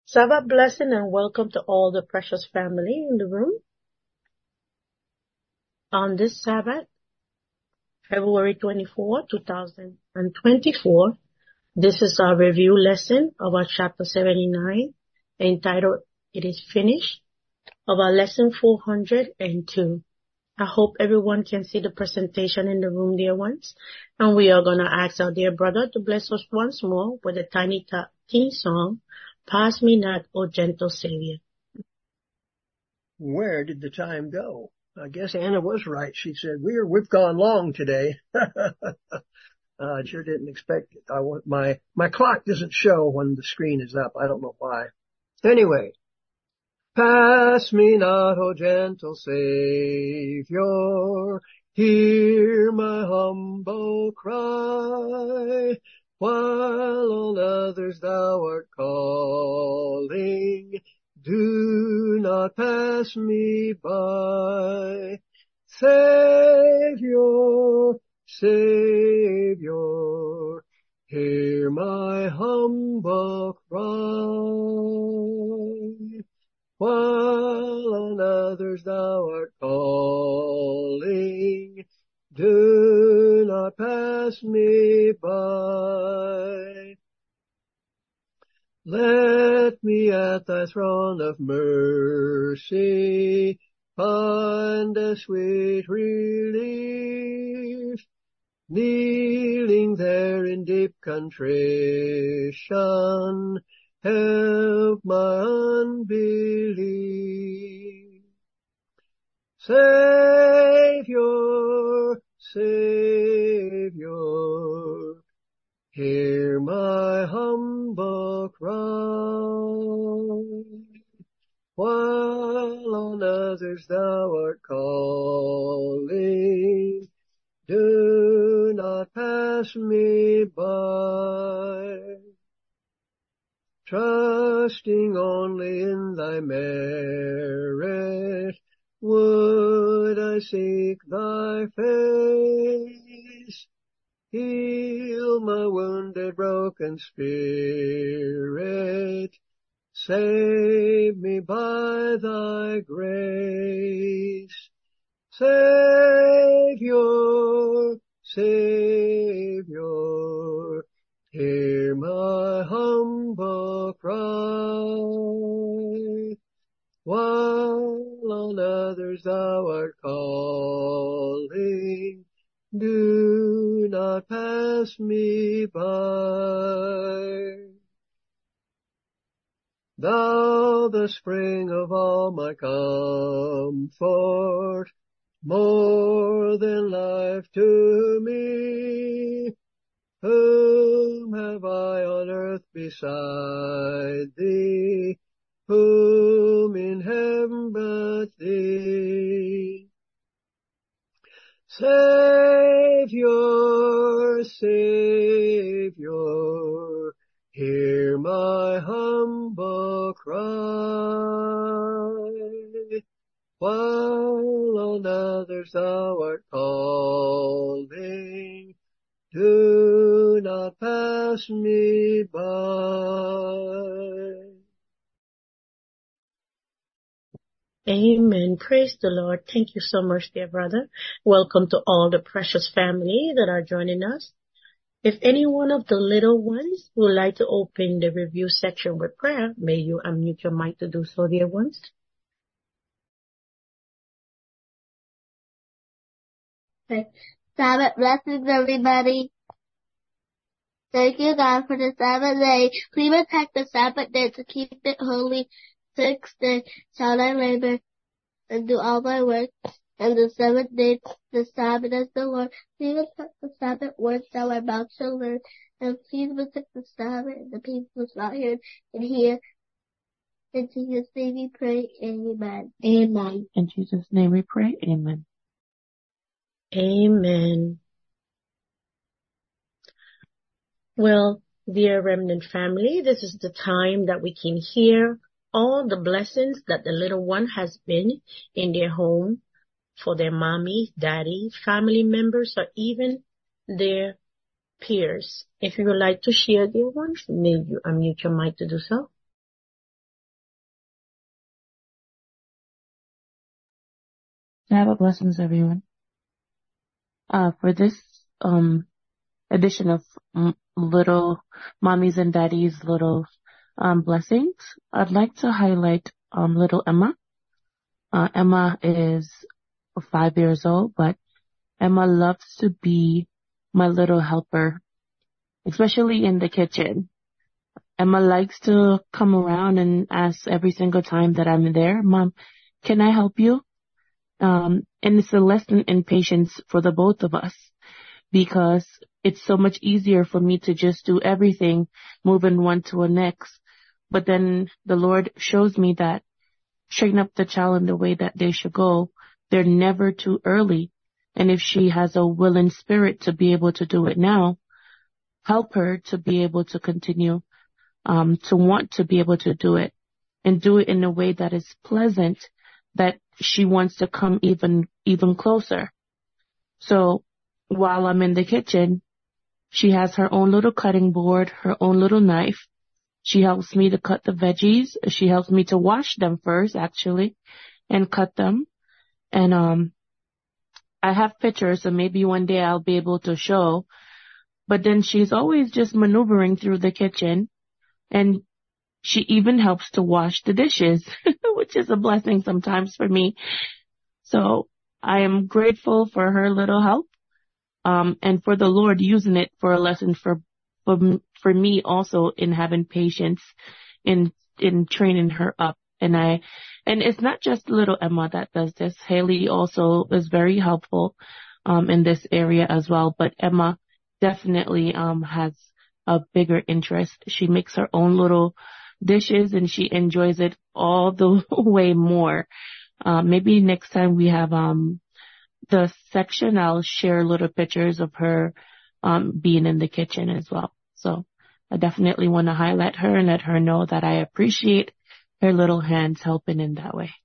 Sabbath blessing and welcome to all the precious family in the room. On this Sabbath, February 24, 2024, this is our review lesson of our chapter 79, entitled, It is Finished, of our lesson 402. I hope everyone can see the presentation in the room, dear ones. And we are going to ask our dear brother to bless us once more with a tiny teen song, Pass Me Not, O Gentle Savior. Where did the time go? I guess Anna was right. She said, we've gone long today. I sure didn't expect it. My clock doesn't show when the screen is up. I don't know why. Anyway, pass me not, O gentle Savior, hear my humble cry, while on others thou art calling, do not pass me by. Savior, Savior, hear my humble cry, while on others thou art calling, do not pass me by. Let me at thy throne of mercy find a sweet relief, kneeling there in deep contrition, help my unbelief. Savior, Savior, hear my humble cry, while on others thou art calling, do not pass me by. Trusting only in thy merit, would I seek thy face, heal my wounded, broken spirit, save me by thy grace. Savior, Savior, hear my humble cry, while on others thou art calling, do not pass me by. Thou, the spring of all my comfort, more than life to me, whom have I on earth beside thee, whom in heaven but thee? Savior, Savior, hear my humble cry, while on others thou art calling, do not pass me by. Amen. Praise the Lord. Thank you so much, dear brother. Welcome to all the precious family that are joining us. If any one of the little ones would like to open the review section with prayer, may you unmute your mic to do so, dear ones. Okay. Sabbath blessings, everybody. Thank you, God, for the Sabbath day. Please protect the Sabbath day to keep it holy. 6 days shall I labor and do all my work, and the 7th day, the Sabbath is the Lord. Please protect the Sabbath words that my mouth shall learn, and please protect the Sabbath and the people not here and here. In Jesus' name we pray, amen. Amen. In Jesus' name we pray, amen. Amen. Well, dear Remnant family, this is the time that we can hear all the blessings that the little one has been in their home for their mommy, daddy, family members, or even their peers. If you would like to share, dear ones, may you unmute your mic to do so. Sabbath blessings, everyone. For this edition of little mommies and daddies, little blessings, I'd like to highlight little Emma. Emma is 5 years old, but Emma loves to be my little helper, especially in the kitchen. Emma likes to come around and ask every single time that I'm there, Mom, can I help you? And it's a lesson in patience for the both of us, because it's so much easier for me to just do everything, moving one to the next. But then the Lord shows me that train up the child in the way that they should go. They're never too early. And if she has a willing spirit to be able to do it now, help her to be able to continue, to want to be able to do it, and do it in a way that is pleasant, that she wants to come even closer. So while I'm in the kitchen, she has her own little cutting board, her own little knife. She helps me to cut the veggies. She helps me to wash them first, actually, and cut them. And I have pictures, so maybe one day I'll be able to show. But then she's always just maneuvering through the kitchen, and she even helps to wash the dishes, which is a blessing sometimes for me. So I am grateful for her little help, and for the Lord using it for a lesson for me also in having patience in training her up. And it's not just little Emma that does this. Haley also is very helpful in this area as well. But Emma definitely has a bigger interest. She makes her own little dishes and she enjoys it all the way more. Maybe next time we have the section, I'll share little pictures of her being in the kitchen as well. So I definitely want to highlight her and let her know that I appreciate her little hands helping in that way.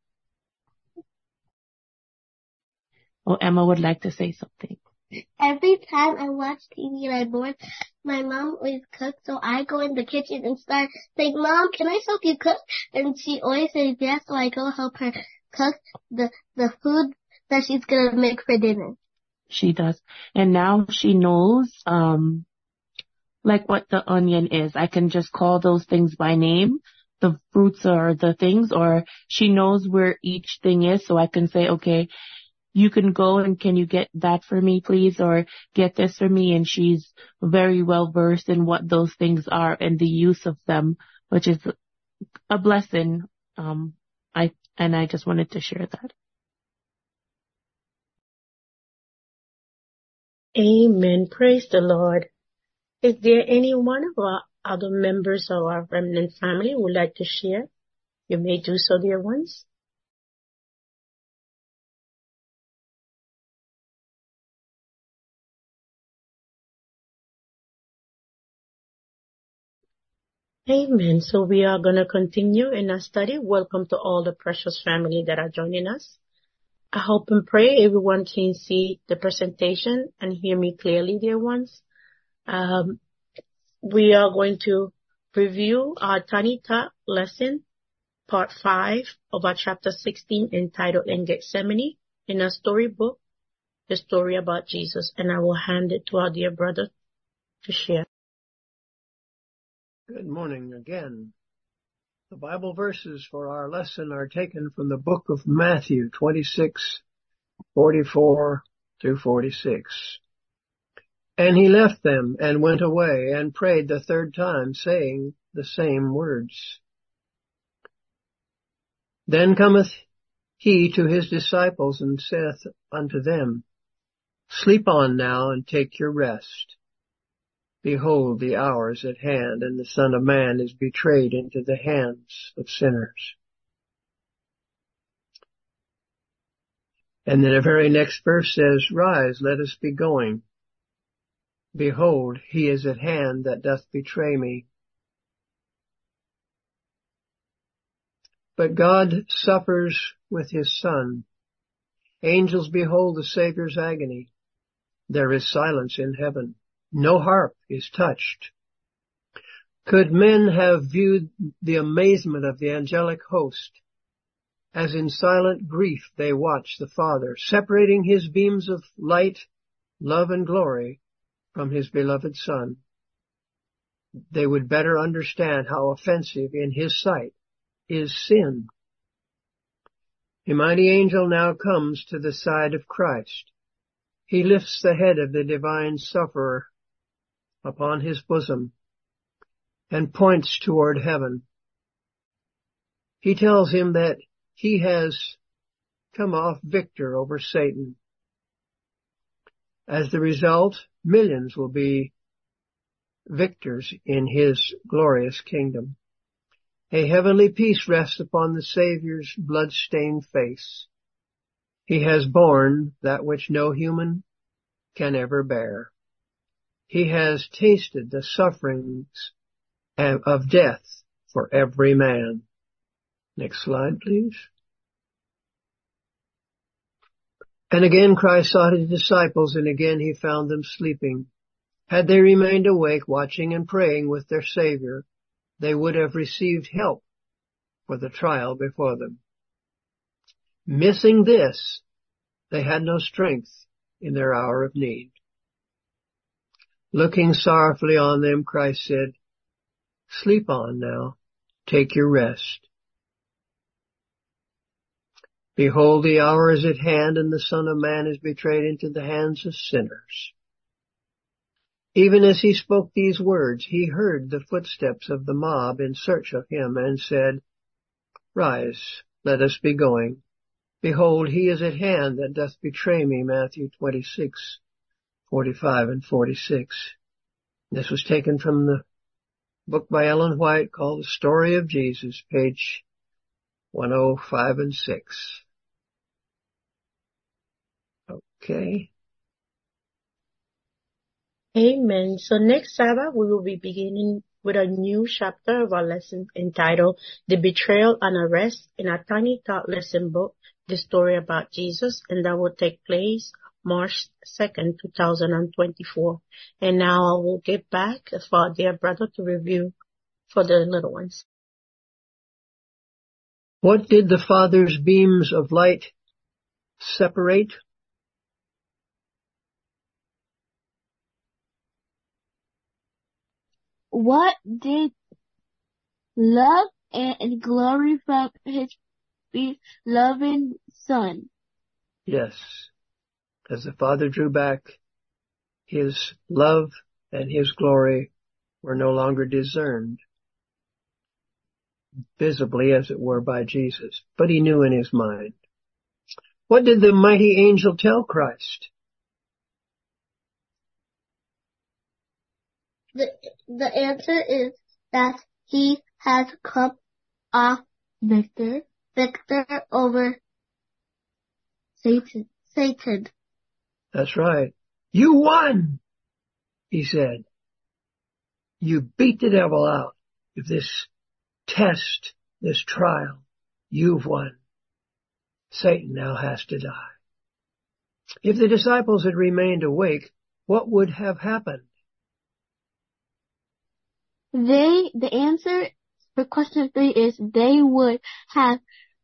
Oh, Emma would like to say something. Every time I watch TV and I'm bored, my mom always cooks, so I go in the kitchen and start saying, Mom, can I help you cook? And she always says yes, so I go help her cook the food that she's gonna make for dinner. She does. And now she knows, like what the onion is. I can just call those things by name, the fruits or the things, or she knows where each thing is, so I can say, okay, you can go and can you get that for me, please, or get this for me. And she's very well versed in what those things are and the use of them, which is a blessing. I just wanted to share that. Amen. Praise the Lord. Is there any one of our other members of our remnant family who would like to share? You may do so, dear ones. Amen. So we are going to continue in our study. Welcome to all the precious family that are joining us. I hope and pray everyone can see the presentation and hear me clearly, dear ones. We are going to review our Tiny Talk lesson, part 5 of our chapter 16, entitled In Gethsemane, in our storybook, the story about Jesus. And I will hand it to our dear brother to share. Good morning again. The Bible verses for our lesson are taken from the book of Matthew 26:44 through 46. And he left them and went away and prayed the third time, saying the same words. Then cometh he to his disciples and saith unto them, Sleep on now and take your rest. Behold, the hour is at hand, and the Son of Man is betrayed into the hands of sinners. And then the very next verse says, Rise, let us be going. Behold, he is at hand that doth betray me. But God suffers with his Son. Angels behold the Savior's agony. There is silence in heaven. No harp is touched. Could men have viewed the amazement of the angelic host as in silent grief they watch the Father, separating his beams of light, love, and glory from his beloved Son, they would better understand how offensive in his sight is sin. A mighty angel now comes to the side of Christ. He lifts the head of the divine sufferer upon his bosom and points toward heaven. He tells him that he has come off victor over Satan. As the result, millions will be victors in his glorious kingdom. A heavenly peace rests upon the Savior's blood-stained face. He has borne that which no human can ever bear. He has tasted the sufferings of death for every man. Next slide, please. And again Christ sought his disciples, and again he found them sleeping. Had they remained awake, watching and praying with their Savior, they would have received help for the trial before them. Missing this, they had no strength in their hour of need. Looking sorrowfully on them, Christ said, "Sleep on now, take your rest. Behold, the hour is at hand, and the Son of Man is betrayed into the hands of sinners." Even as he spoke these words, he heard the footsteps of the mob in search of him and said, "Rise, let us be going. Behold, he is at hand that doth betray me." Matthew 26:45 and 46. This was taken from the book by Ellen White called The Story of Jesus, page 105 and 6. Okay. Amen. So next Sabbath, we will be beginning with a new chapter of our lesson entitled The Betrayal and Arrest in our Tiny Tot lesson book, The Story About Jesus, and that will take place March 2nd, 2024. And now I will get back for our dear brother to review for the little ones. What did the Father's beams of light separate? What did love and glory from his beloved Son? Yes. As the Father drew back, his love and his glory were no longer discerned visibly, as it were, by Jesus, but he knew in his mind. What did the mighty angel tell Christ? The answer is that he has come off victor over Satan. That's right. You won, he said. You beat the devil out of this test, this trial. You've won. Satan now has to die. If the disciples had remained awake, what would have happened? The answer for question 3 is they would have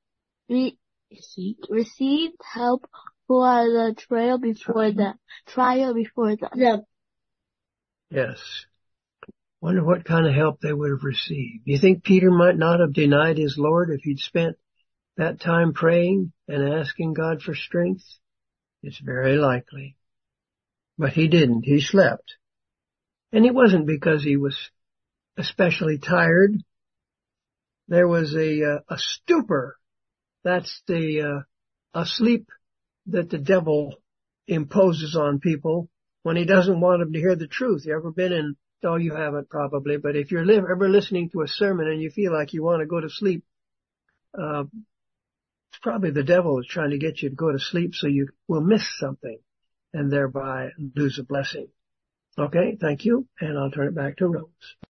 received help for the trial before them. Yes. Wonder what kind of help they would have received. Do you think Peter might not have denied his Lord if he'd spent that time praying and asking God for strength? It's very likely. But he didn't. He slept. And it wasn't because he was especially tired. There was a stupor. That's a sleep that the devil imposes on people when he doesn't want them to hear the truth. You ever been in, oh, you haven't probably, but if you're ever listening to a sermon and you feel like you want to go to sleep, it's probably the devil is trying to get you to go to sleep so you will miss something and thereby lose a blessing. Okay, thank you, and I'll turn it back to Rose.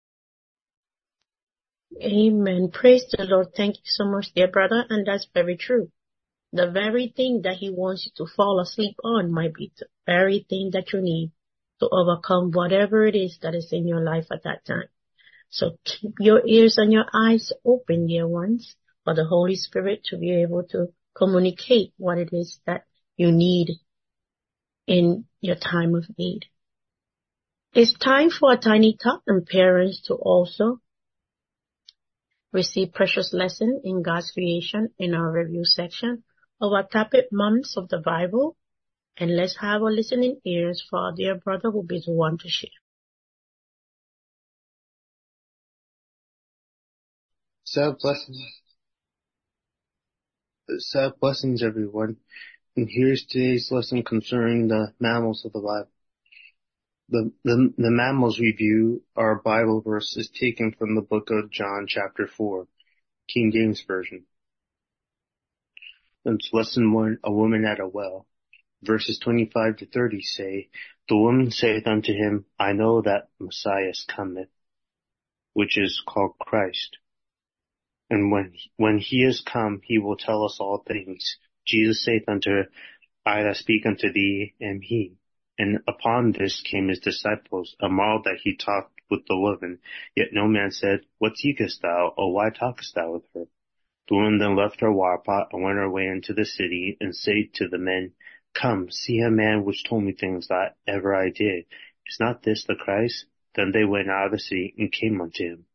Amen. Praise the Lord. Thank you so much, dear brother. And that's very true. The very thing that he wants you to fall asleep on might be the very thing that you need to overcome whatever it is that is in your life at that time. So keep your ears and your eyes open, dear ones. for the Holy Spirit to be able to communicate what it is that you need in your time of need. It's time for a tiny talk and parents to also receive precious lesson in God's creation in our review section of our topic, Moms of the Bible. And let's have our listening ears for our dear brother who will be the one to share. Sad blessings, everyone. And here's today's lesson concerning the mammals of the Bible. The mammals review, our Bible verse, is taken from the book of John, chapter 4, King James Version. It's lesson 1, a woman at a well. Verses 25 to 30 say, The woman saith unto him, I know that Messiah cometh, which is called Christ. And when he is come, he will tell us all things. Jesus saith unto her, I that speak unto thee am he. And upon this came his disciples, and marveled that he talked with the woman. Yet no man said, What seekest thou, or why talkest thou with her? The woman then left her water pot, and went her way into the city, and said to the men, Come, see a man which told me things that ever I did. Is not this the Christ? Then they went out of the city, and came unto him.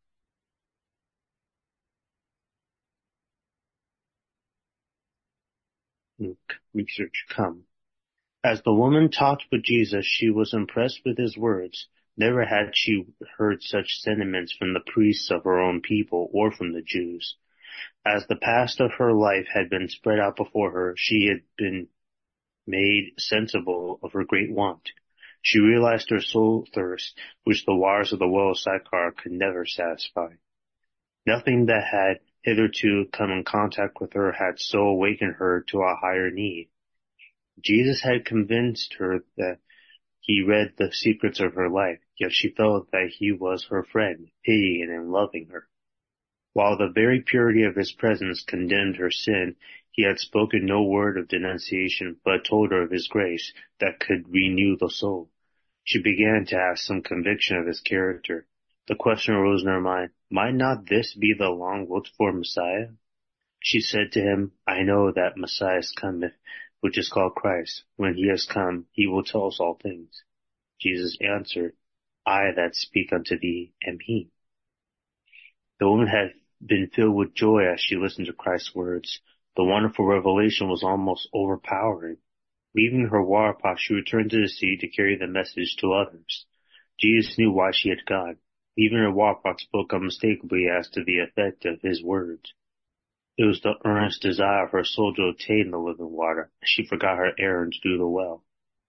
Research come. As the woman talked with Jesus, she was impressed with his words. Never had she heard such sentiments from the priests of her own people or from the Jews. As the past of her life had been spread out before her, she had been made sensible of her great want. She realized her soul thirst, which the waters of the well of Sychar could never satisfy. Nothing that had hitherto come in contact with her had so awakened her to a higher need. Jesus had convinced her that he read the secrets of her life, yet she felt that he was her friend, pitying and loving her. While the very purity of his presence condemned her sin, he had spoken no word of denunciation, but told her of his grace that could renew the soul. She began to have some conviction of his character. The question arose in her mind, might not this be the long-looked-for Messiah? She said to him, I know that Messiah cometh, which is called Christ. When he has come, he will tell us all things. Jesus answered, I that speak unto thee am he. The woman had been filled with joy as she listened to Christ's words. The wonderful revelation was almost overpowering. Leaving her water pot, she returned to the city to carry the message to others. Jesus knew why she had gone. Even her water pot spoke unmistakably as to the effect of his words. It was the earnest desire of her soul to obtain the living water. She forgot her errand to the well.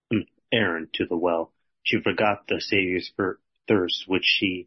She forgot the Savior's thirst, which she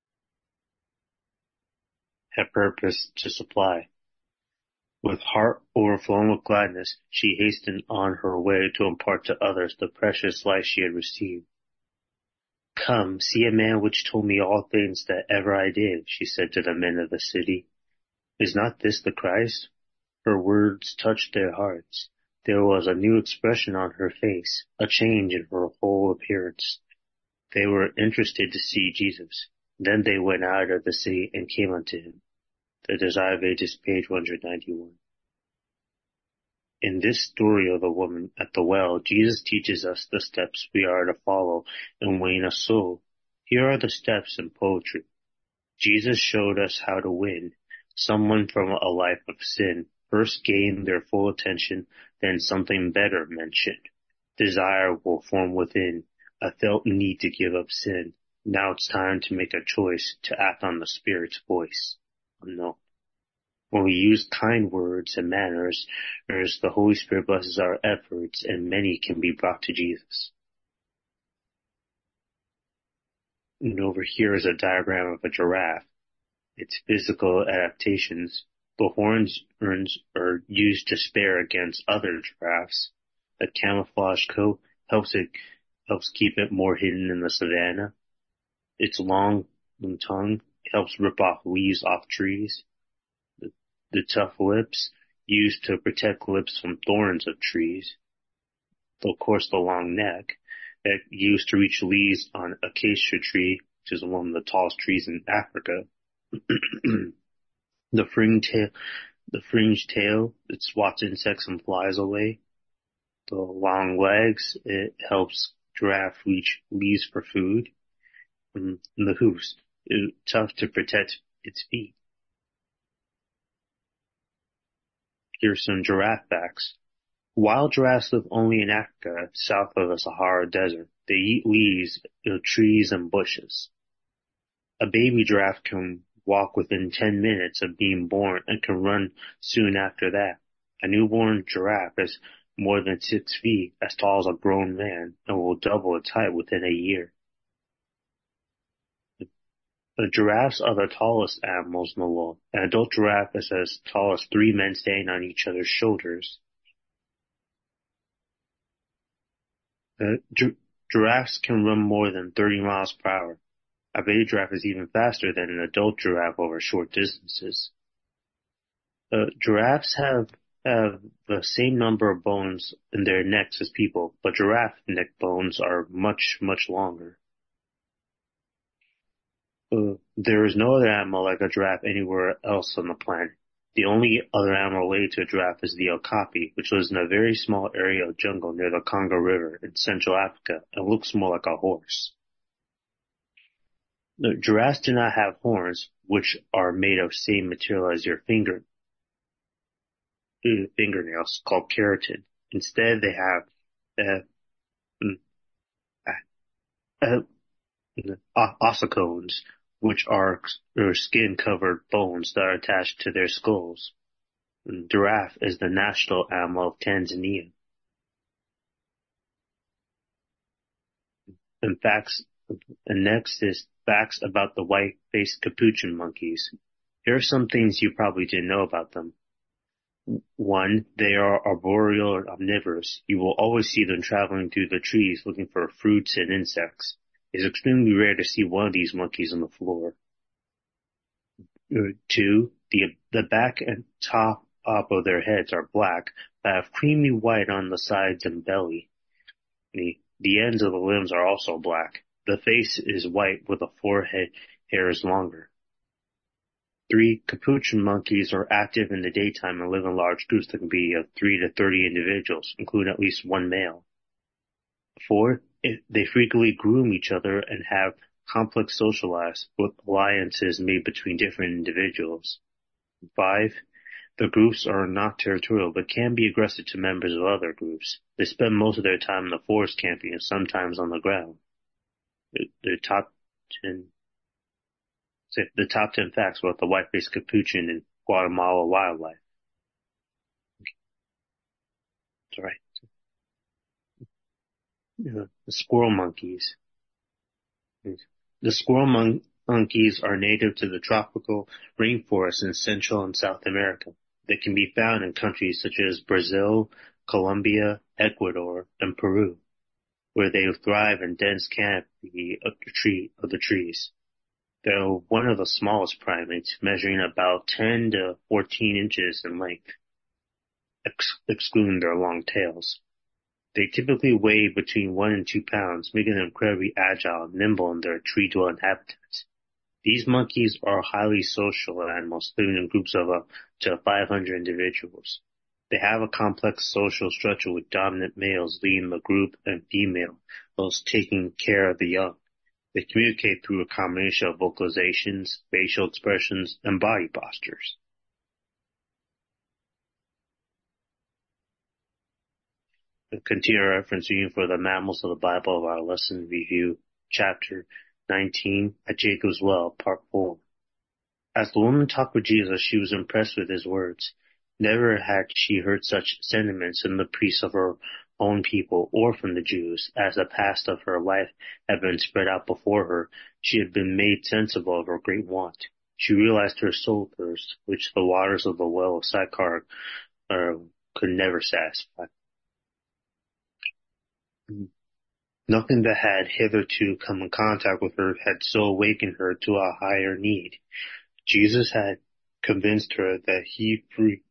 had purposed to supply. With heart overflowing with gladness, she hastened on her way to impart to others the precious life she had received. Come, see a man which told me all things that ever I did, she said to the men of the city. Is not this the Christ? Her words touched their hearts. There was a new expression on her face, a change in her whole appearance. They were interested to see Jesus. Then they went out of the city and came unto him. The Desire of Ages, page 191. In this story of the woman at the well, Jesus teaches us the steps we are to follow in winning a soul. Here are the steps in poetry. Jesus showed us how to win someone from a life of sin. First gain their full attention, then something better mentioned. Desire will form within, a felt need to give up sin. Now it's time to make a choice to act on the Spirit's voice. No. When we use kind words and manners, the Holy Spirit blesses our efforts and many can be brought to Jesus. And over here is a diagram of a giraffe. Its physical adaptations. The horns are used to spare against other giraffes. The camouflage coat helps keep it more hidden in the savanna. Its long tongue helps rip off leaves off trees. The tough lips used to protect lips from thorns of trees. Of course, the long neck that used to reach leaves on acacia tree, which is one of the tallest trees in Africa. The The fringed tail, it swats insects and flies away. The long legs, it helps giraffe reach leaves for food. And the hoofs, it's tough to protect its feet. Here's some giraffe facts. Wild giraffes live only in Africa, south of the Sahara Desert. They eat leaves, trees, and bushes. A baby giraffe can walk within 10 minutes of being born and can run soon after that. A newborn giraffe is more than 6 feet, as tall as a grown man, and will double its height within a year. The giraffes are the tallest animals in the world. An adult giraffe is as tall as 3 men standing on each other's shoulders. Giraffes can run more than 30 miles per hour. A baby giraffe is even faster than an adult giraffe over short distances. Giraffes have the same number of bones in their necks as people, but giraffe neck bones are much, much longer. There is no other animal like a giraffe anywhere else on the planet. The only other animal related to a giraffe is the okapi, which lives in a very small area of jungle near the Congo River in Central Africa and looks more like a horse. The giraffes do not have horns, which are made of the same material as your fingernails, called keratin. Instead, they have ossicones, which are skin-covered bones that are attached to their skulls. Giraffe is the national animal of Tanzania. And next is facts about the white-faced capuchin monkeys. Here are some things you probably didn't know about them. 1, they are arboreal or omnivorous. You will always see them traveling through the trees looking for fruits and insects. It's extremely rare to see one of these monkeys on the floor. 2, the back and top of their heads are black, but have creamy white on the sides and belly. The ends of the limbs are also black. The face is white with the forehead hairs longer. 3, capuchin monkeys are active in the daytime and live in large groups that can be of 3 to 30 individuals, including at least one male. 4, they frequently groom each other and have complex social lives with alliances made between different individuals. 5, the groups are not territorial but can be aggressive to members of other groups. They spend most of their time in the forest camping and sometimes on the ground. The top 10 facts about the white-faced capuchin in Guatemala wildlife. All right. The squirrel monkeys. The squirrel monkeys are native to the tropical rainforests in Central and South America. They can be found in countries such as Brazil, Colombia, Ecuador, and Peru, where they thrive in dense canopy of the trees. They're one of the smallest primates, measuring about 10 to 14 inches in length, excluding their long tails. They typically weigh between 1 and 2 pounds, making them incredibly agile and nimble in their tree-dwelling habitats. These monkeys are highly social animals, living in groups of up to 500 individuals. They have a complex social structure with dominant males leading the group and females taking care of the young. They communicate through a combination of vocalizations, facial expressions, and body postures. Continue our reference reading for the mammals of the Bible of our lesson review, chapter 19, at Jacob's Well, part 4. As the woman talked with Jesus, she was impressed with his words. Never had she heard such sentiments in the priests of her own people or from the Jews. As the past of her life had been spread out before her, she had been made sensible of her great want. She realized her soul thirst, which the waters of the well of Sychar could never satisfy. Nothing that had hitherto come in contact with her had so awakened her to a higher need. Jesus had convinced her that he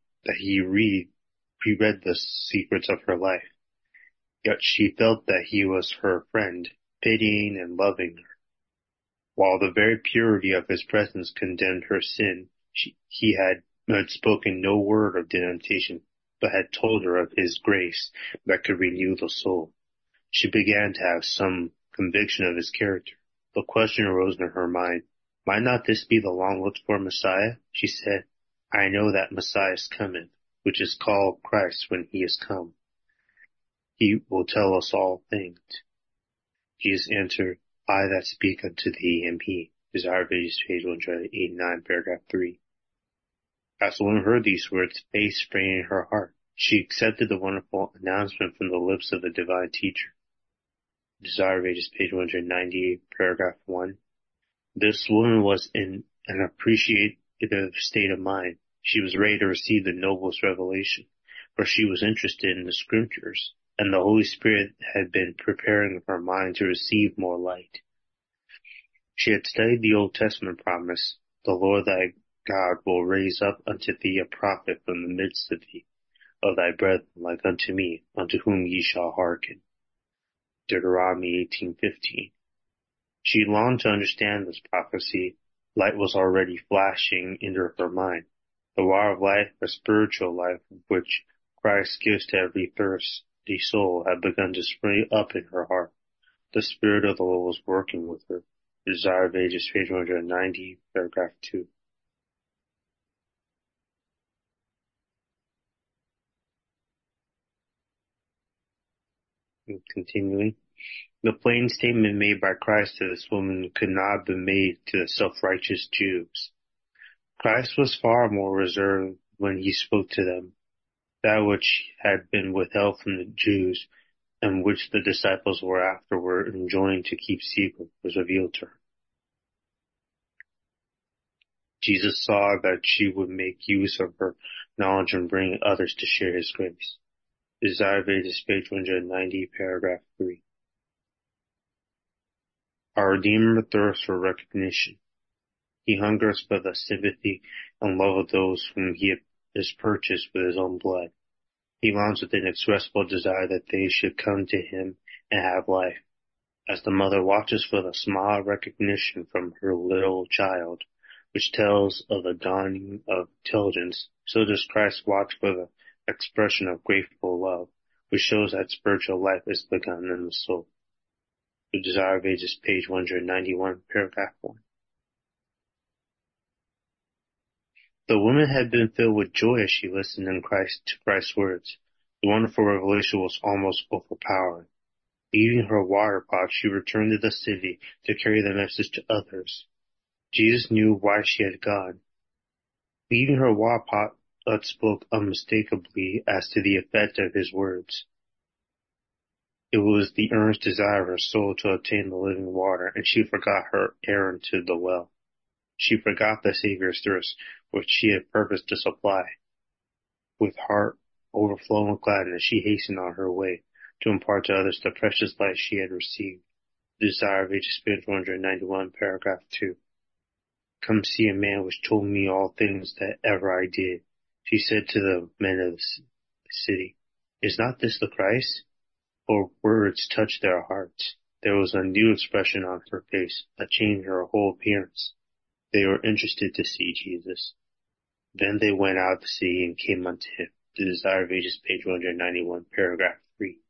reread the secrets of her life. Yet she felt that he was her friend, pitying and loving her. While the very purity of his presence condemned her sin, he had had spoken no word of denunciation, but had told her of his grace that could renew the soul. She began to have some conviction of his character. The question arose in her mind, might not this be the long-looked-for Messiah? She said, I know that Messiah is coming, which is called Christ when he is come. He will tell us all things. Jesus answered, I that speak unto thee am he. Desire of Ages, page 189, paragraph 3. As the woman heard these words, faith sprang in her heart. She accepted the wonderful announcement from the lips of the divine teacher. Desire of Ages, page 198, paragraph 1. This woman was in an appreciative state of mind. She was ready to receive the noblest revelation, for she was interested in the scriptures, and the Holy Spirit had been preparing her mind to receive more light. She had studied the Old Testament promise, the Lord thy God will raise up unto thee a prophet from the midst of thee, of thy brethren like unto me, unto whom ye shall hearken. Deuteronomy 18:15. She longed to understand this prophecy. Light was already flashing into her mind. The water of life, the spiritual life which Christ gives to every thirsty soul, had begun to spring up in her heart. The Spirit of the Lord was working with her. Desire of Ages, page 190, paragraph 2. And continuing. The plain statement made by Christ to this woman could not have been made to the self-righteous Jews. Christ was far more reserved when he spoke to them. That which had been withheld from the Jews, and which the disciples were afterward enjoined to keep secret, was revealed to her. Jesus saw that she would make use of her knowledge and bring others to share his grace. Desire of Ages, page 190, paragraph 3. Our Redeemer thirsts for recognition. He hungers for the sympathy and love of those whom he has purchased with his own blood. He longs with an inexpressible desire that they should come to him and have life. As the mother watches for the smile of recognition from her little child, which tells of the dawning of intelligence, so does Christ watch for the expression of grateful love, which shows that spiritual life is begun in the soul. The Desire of Ages, page 191, paragraph 1. The woman had been filled with joy as she listened to Christ's words. The wonderful revelation was almost overpowering. Leaving her water pot, she returned to the city to carry the message to others. Jesus knew why she had gone. Leaving her water pot spoke unmistakably as to the effect of his words. It was the earnest desire of her soul to obtain the living water, and she forgot her errand to the well. She forgot the Savior's thirst, which she had purposed to supply. With heart overflowing with gladness, she hastened on her way to impart to others the precious light she had received. The Desire of Ages, page 191, paragraph 2. Come see a man which told me all things that ever I did. She said to the men of the city, Is not this the Christ? Her words touched their hearts. There was a new expression on her face, a change in her whole appearance. They were interested to see Jesus. Then they went out of the city and came unto him. The Desire of Ages, page 191, paragraph 3.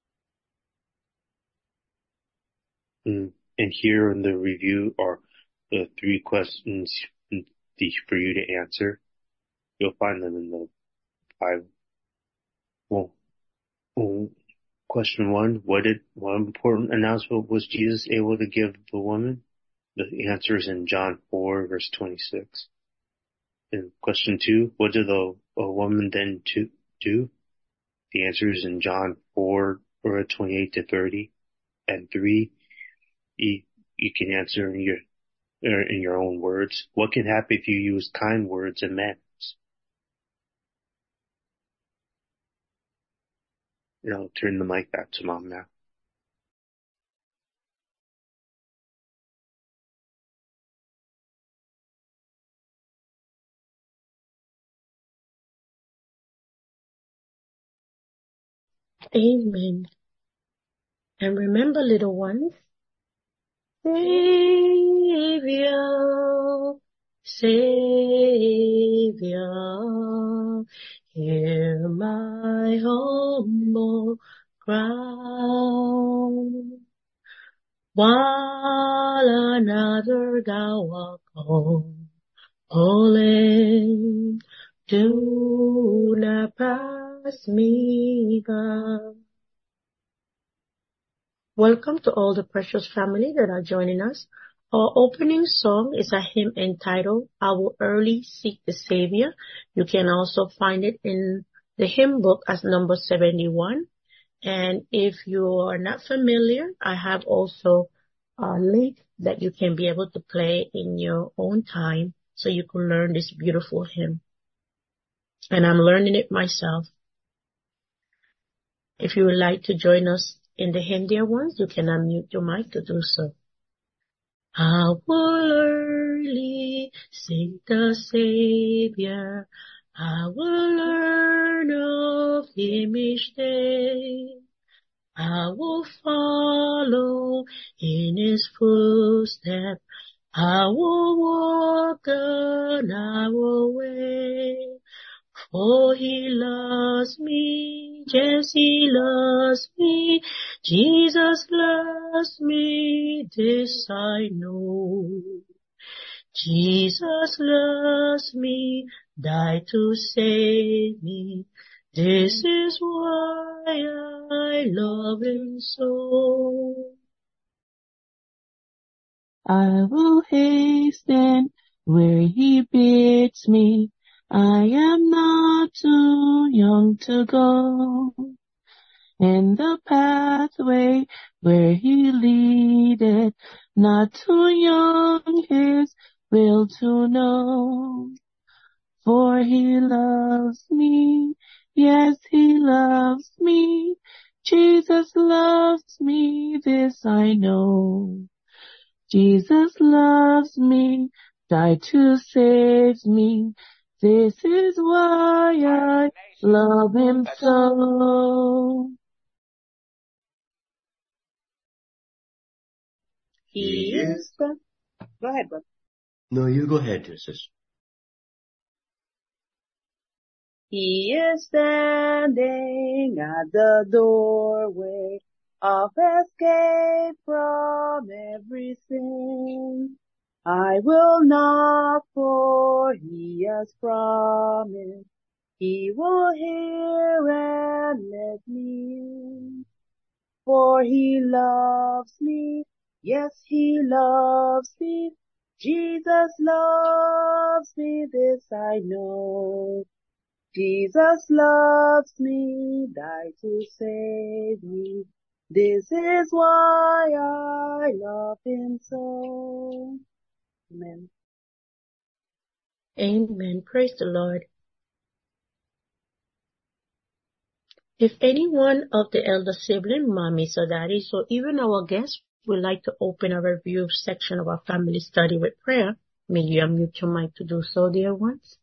And here in the review are the 3 questions for you to answer. You'll find them in the Bible. Question 1, what important announcement was Jesus able to give the woman? The answer is in John 4, verse 26. And question 2, what did a woman then do? The answer is in John 4, 28 to 30. And 3, you can answer in your own words. What can happen if you use kind words and manners? And I'll turn the mic back to Mom now. Amen. And remember, little ones, Savior, Savior, hear my humble cry. While another thou art calling, do not pass me by. Welcome to all the precious family that are joining us. Our opening song is a hymn entitled, I Will Early Seek the Savior. You can also find it in the hymn book as number 71. And if you are not familiar, I have also a link that you can be able to play in your own time so you can learn this beautiful hymn. And I'm learning it myself. If you would like to join us in the hymn, dear ones, you can unmute your mic to do so. I will early seek the Savior. I will learn of Him each day. I will follow in His footsteps. I will walk the narrow way. For He loves me, yes, He loves me. Jesus loves me, this I know. Jesus loves me, died to save me. This is why I love Him so. I will hasten where He bids me. I am not too young to go. In the pathway where He leadeth, not too young His will to know. For He loves me, yes, He loves me. Jesus loves me, this I know. Jesus loves me, died to save me. This is why I love Him so. He is the... Go ahead, brother. No, you go ahead, dear sister. He is standing at the doorway of escape from every sin. I will knock, for He has promised He will hear and let me in. For He loves me, yes, He loves me. Jesus loves me, this I know. Jesus loves me, died to save me. This is why I love Him so. Amen. Amen. Praise the Lord. If any one of the elder sibling, mommies or daddies, or even our guests would like to open a review section of our family study with prayer, may you unmute your mic to do so, dear ones.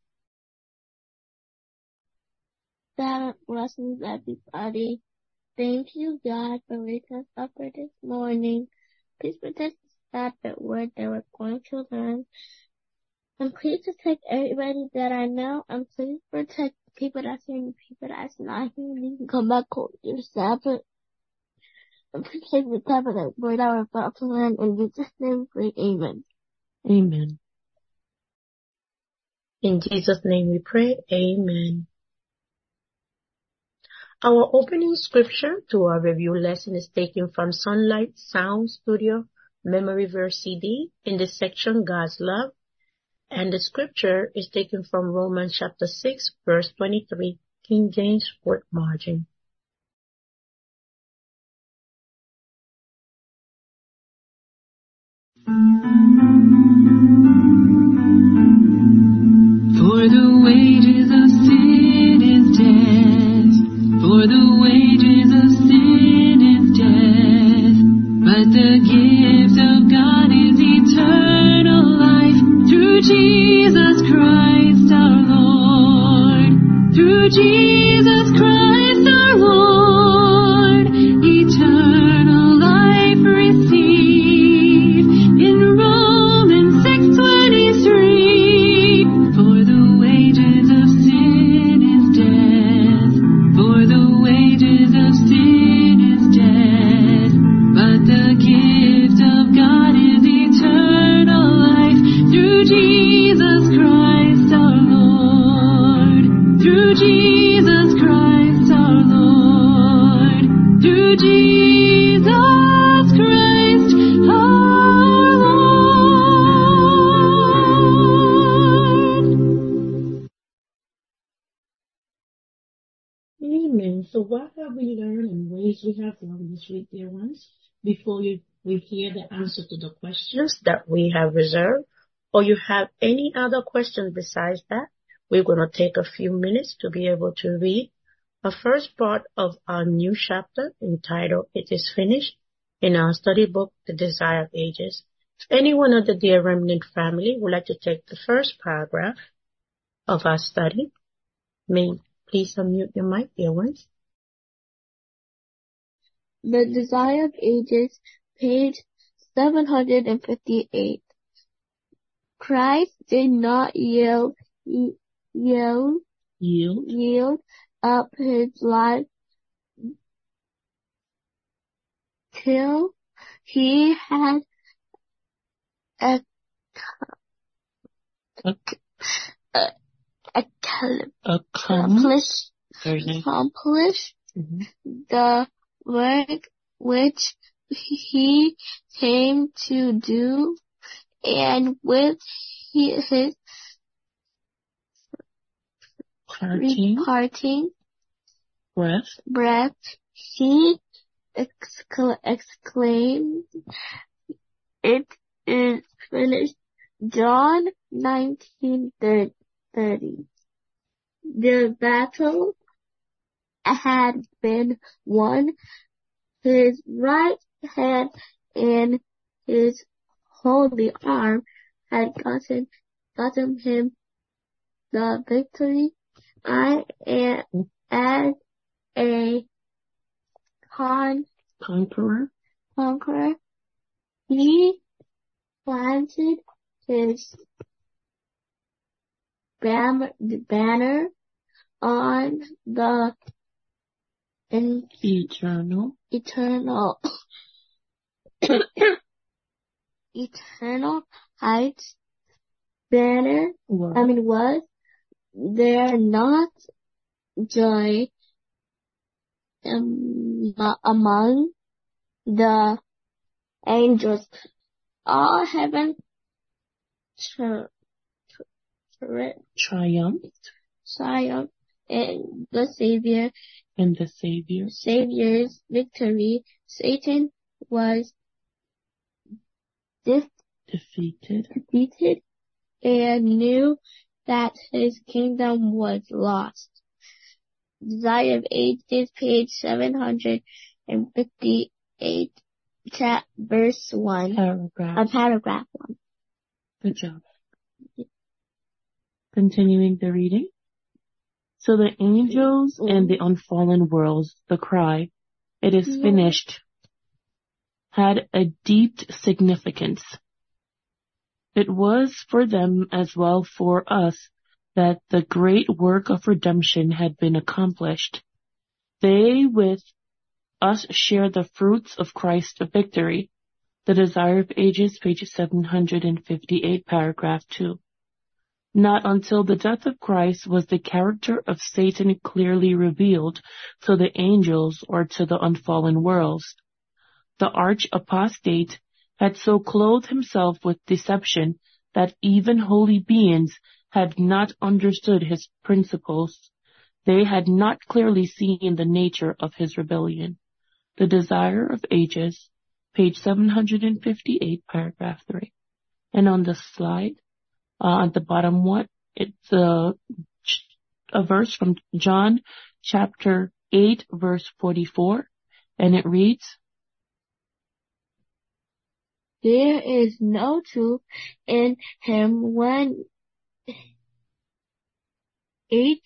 God blessings everybody. Thank you, God, for waking us up for this morning. Please protect the staff at work that we're going to learn. And please protect everybody that I know. And please protect the people that's here and the people that's not here. And you can come back home to your Sabbath. And please take the time of that word that we're about to learn. In Jesus' name, we pray. Amen. Amen. In Jesus' name we pray. Amen. Our opening scripture to our review lesson is taken from Sunlight Sound Studio Memory Verse CD in the section God's Love. And the scripture is taken from Romans chapter 6, verse 23, King James Word Margin. For the wages of sin is death. For the wages of sin is death. But the gift of God is eternal life through Jesus Christ our Lord. Through Jesus Christ our Lord. Eternal life receive in Romans 6:23. Amen. So what have we learned and ways we have learned this week, dear ones? Before we hear the answer to the questions that we have reserved, or you have any other questions besides that, we're going to take a few minutes to be able to read the first part of our new chapter entitled It is Finished in our study book, The Desire of Ages. If anyone of the Dear Remnant family would like to take the first paragraph of our study, may please unmute your mic, dear ones. The Desire of Ages, page 758. Christ did not yield up his life till he had accomplished the work which he came to do, and with his parting breath, he exclaimed, "It is finished." John 19:30. The battle had been won. His right hand and his holy arm had gotten him the victory. I am as a conqueror. He planted his banner on the eternal heights. Banner, was there not joy among the angels? All heaven triumphed in the Savior's victory. Satan was defeated and knew that his kingdom was lost. Desire of Ages, page 758, verse 1. Paragraph 1. Good job. Continuing the reading. So the angels and the unfallen worlds, the cry, "It is finished," had a deep significance. It was for them as well for us that the great work of redemption had been accomplished. They with us share the fruits of Christ's victory. The Desire of Ages, page 758, paragraph 2. Not until the death of Christ was the character of Satan clearly revealed to the angels or to the unfallen worlds. The arch-apostate had so clothed himself with deception that even holy beings had not understood his principles. They had not clearly seen the nature of his rebellion. The Desire of Ages, page 758, paragraph 3. And on the slide, at the bottom one, it's a verse from John chapter 8, verse 44, and it reads, "There is no truth in him when he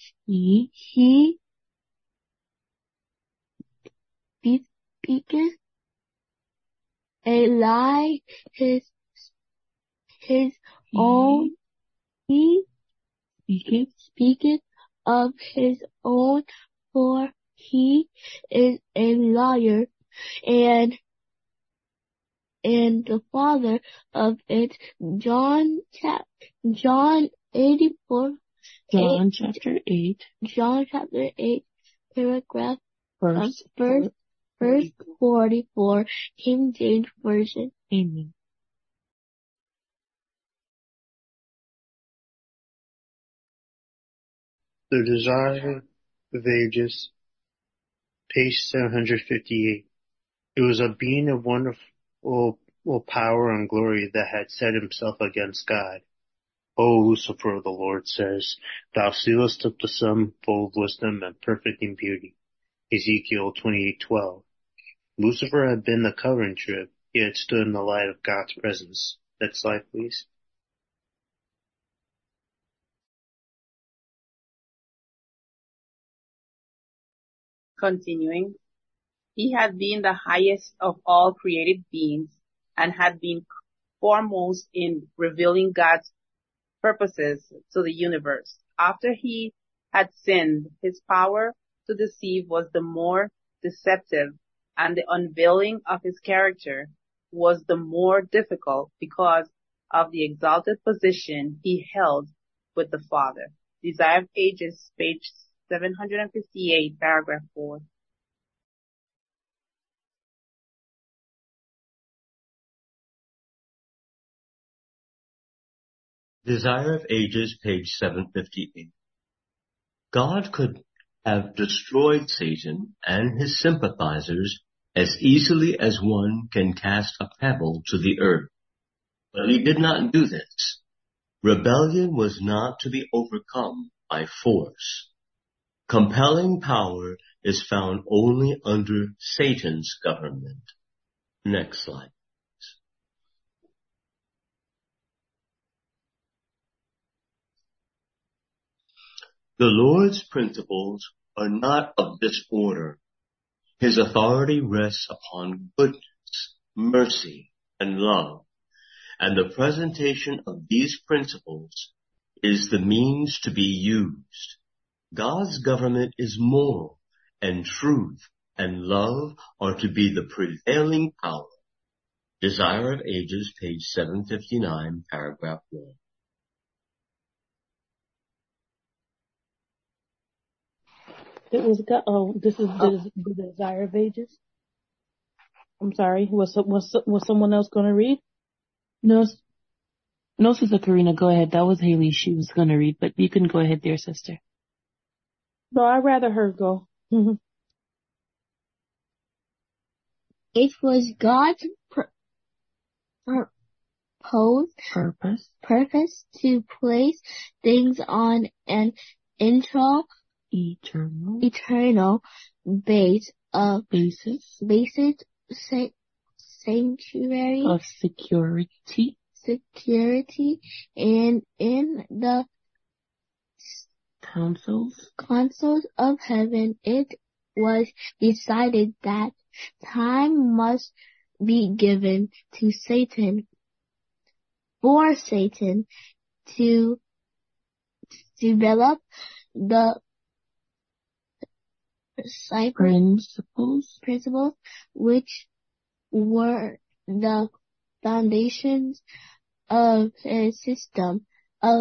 speaketh a lie, he speaketh of his own, for he is a liar and the father of it." John chapter 8, paragraph verse 44, King James Version. Amen. The Desire of Ages, Page 758. It was a being of wonderful power and glory that had set himself against God. O Lucifer, the Lord says, thou sealest up the sun full of wisdom and perfect in beauty. Ezekiel 28:12. Lucifer had been the covering trib. He had stood in the light of God's presence. Next slide, please. Continuing, he had been the highest of all created beings and had been foremost in revealing God's purposes to the universe. After he had sinned, his power to deceive was the more deceptive, and the unveiling of his character was the more difficult because of the exalted position he held with the Father. Desire of Ages, page 758, paragraph 4. Desire of Ages, page 758. God could have destroyed Satan and his sympathizers as easily as one can cast a pebble to the earth. But he did not do this. Rebellion was not to be overcome by force. Compelling power is found only under Satan's government. Next slide. The Lord's principles are not of this order. His authority rests upon goodness, mercy, and love, and the presentation of these principles is the means to be used. God's government is moral, and truth and love are to be the prevailing power. Desire of Ages, page 759, paragraph 1. It was this is the Desire of Ages. I'm sorry. Was someone else going to read? No, Sister Karina, go ahead. That was Haley. She was going to read, but you can go ahead, dear sister. No, I'd rather her go. It was God's purpose to place things on an eternal basis sanctuary of security, and in the councils of heaven it was decided that time must be given to Satan for Satan to develop the principles which were the foundations of a system of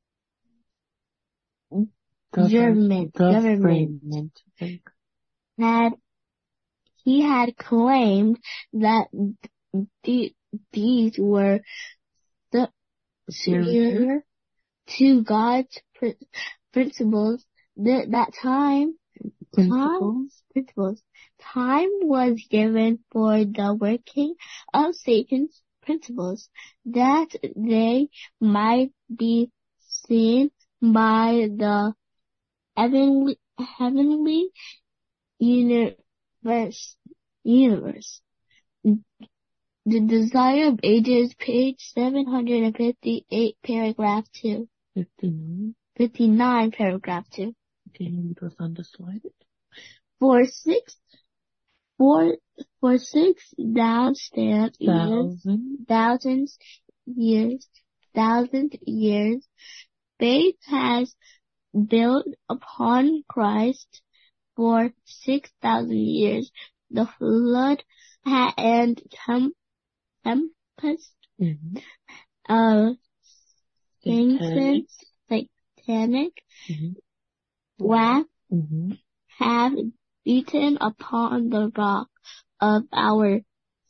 government. He had claimed that these were the superior to God's principles. Time was given for the working of Satan's principles, that they might be seen by the heavenly universe. The Desire of Ages, page 758, paragraph 2. 59, paragraph 2. Okay, it was on the slide. For 6,000 years, faith has built upon Christ. For 6,000 years, the flood and tempest of satanic wrath have beaten upon the rock of our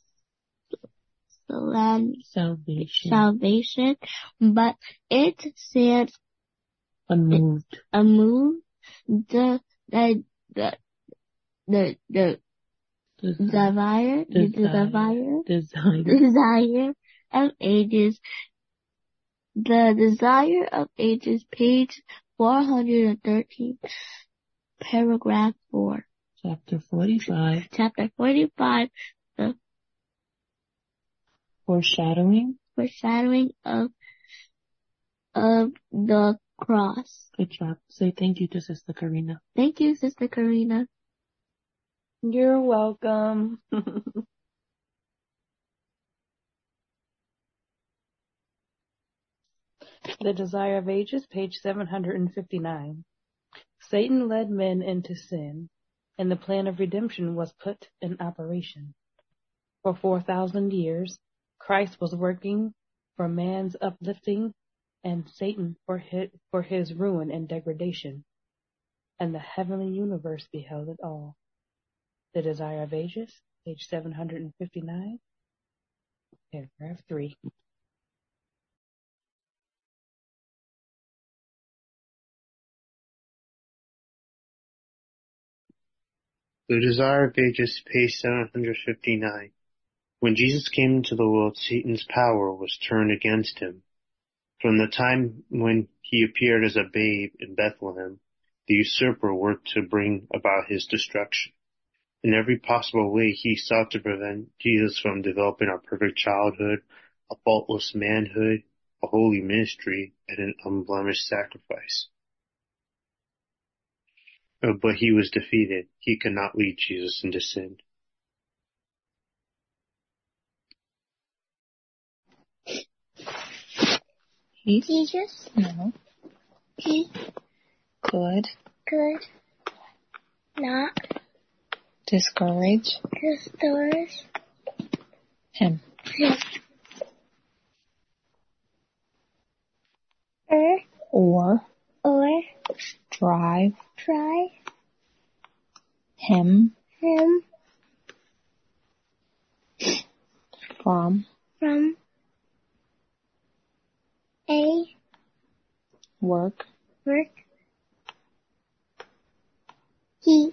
salvation, but it stands unmoved. desire of ages. The Desire of Ages, page 413, paragraph 4. Chapter 45. Chapter 45, the Foreshadowing of the cross. Good job. Say thank you to Sister Karina. Thank you, Sister Karina. You're welcome. The Desire of Ages, page 759. Satan led men into sin, and the plan of redemption was put in operation. For 4,000 years, Christ was working for man's uplifting and Satan for his ruin and degradation, and the heavenly universe beheld it all. The Desire of Ages, page 759, paragraph 3. The Desire of Ages, page 759. When Jesus came into the world, Satan's power was turned against him. From the time when he appeared as a babe in Bethlehem, the usurper worked to bring about his destruction. In every possible way, he sought to prevent Jesus from developing a perfect childhood, a faultless manhood, a holy ministry, and an unblemished sacrifice. But he was defeated. He could not lead Jesus into sin. Jesus? No. He Could not discourage him. Or drive him from a work he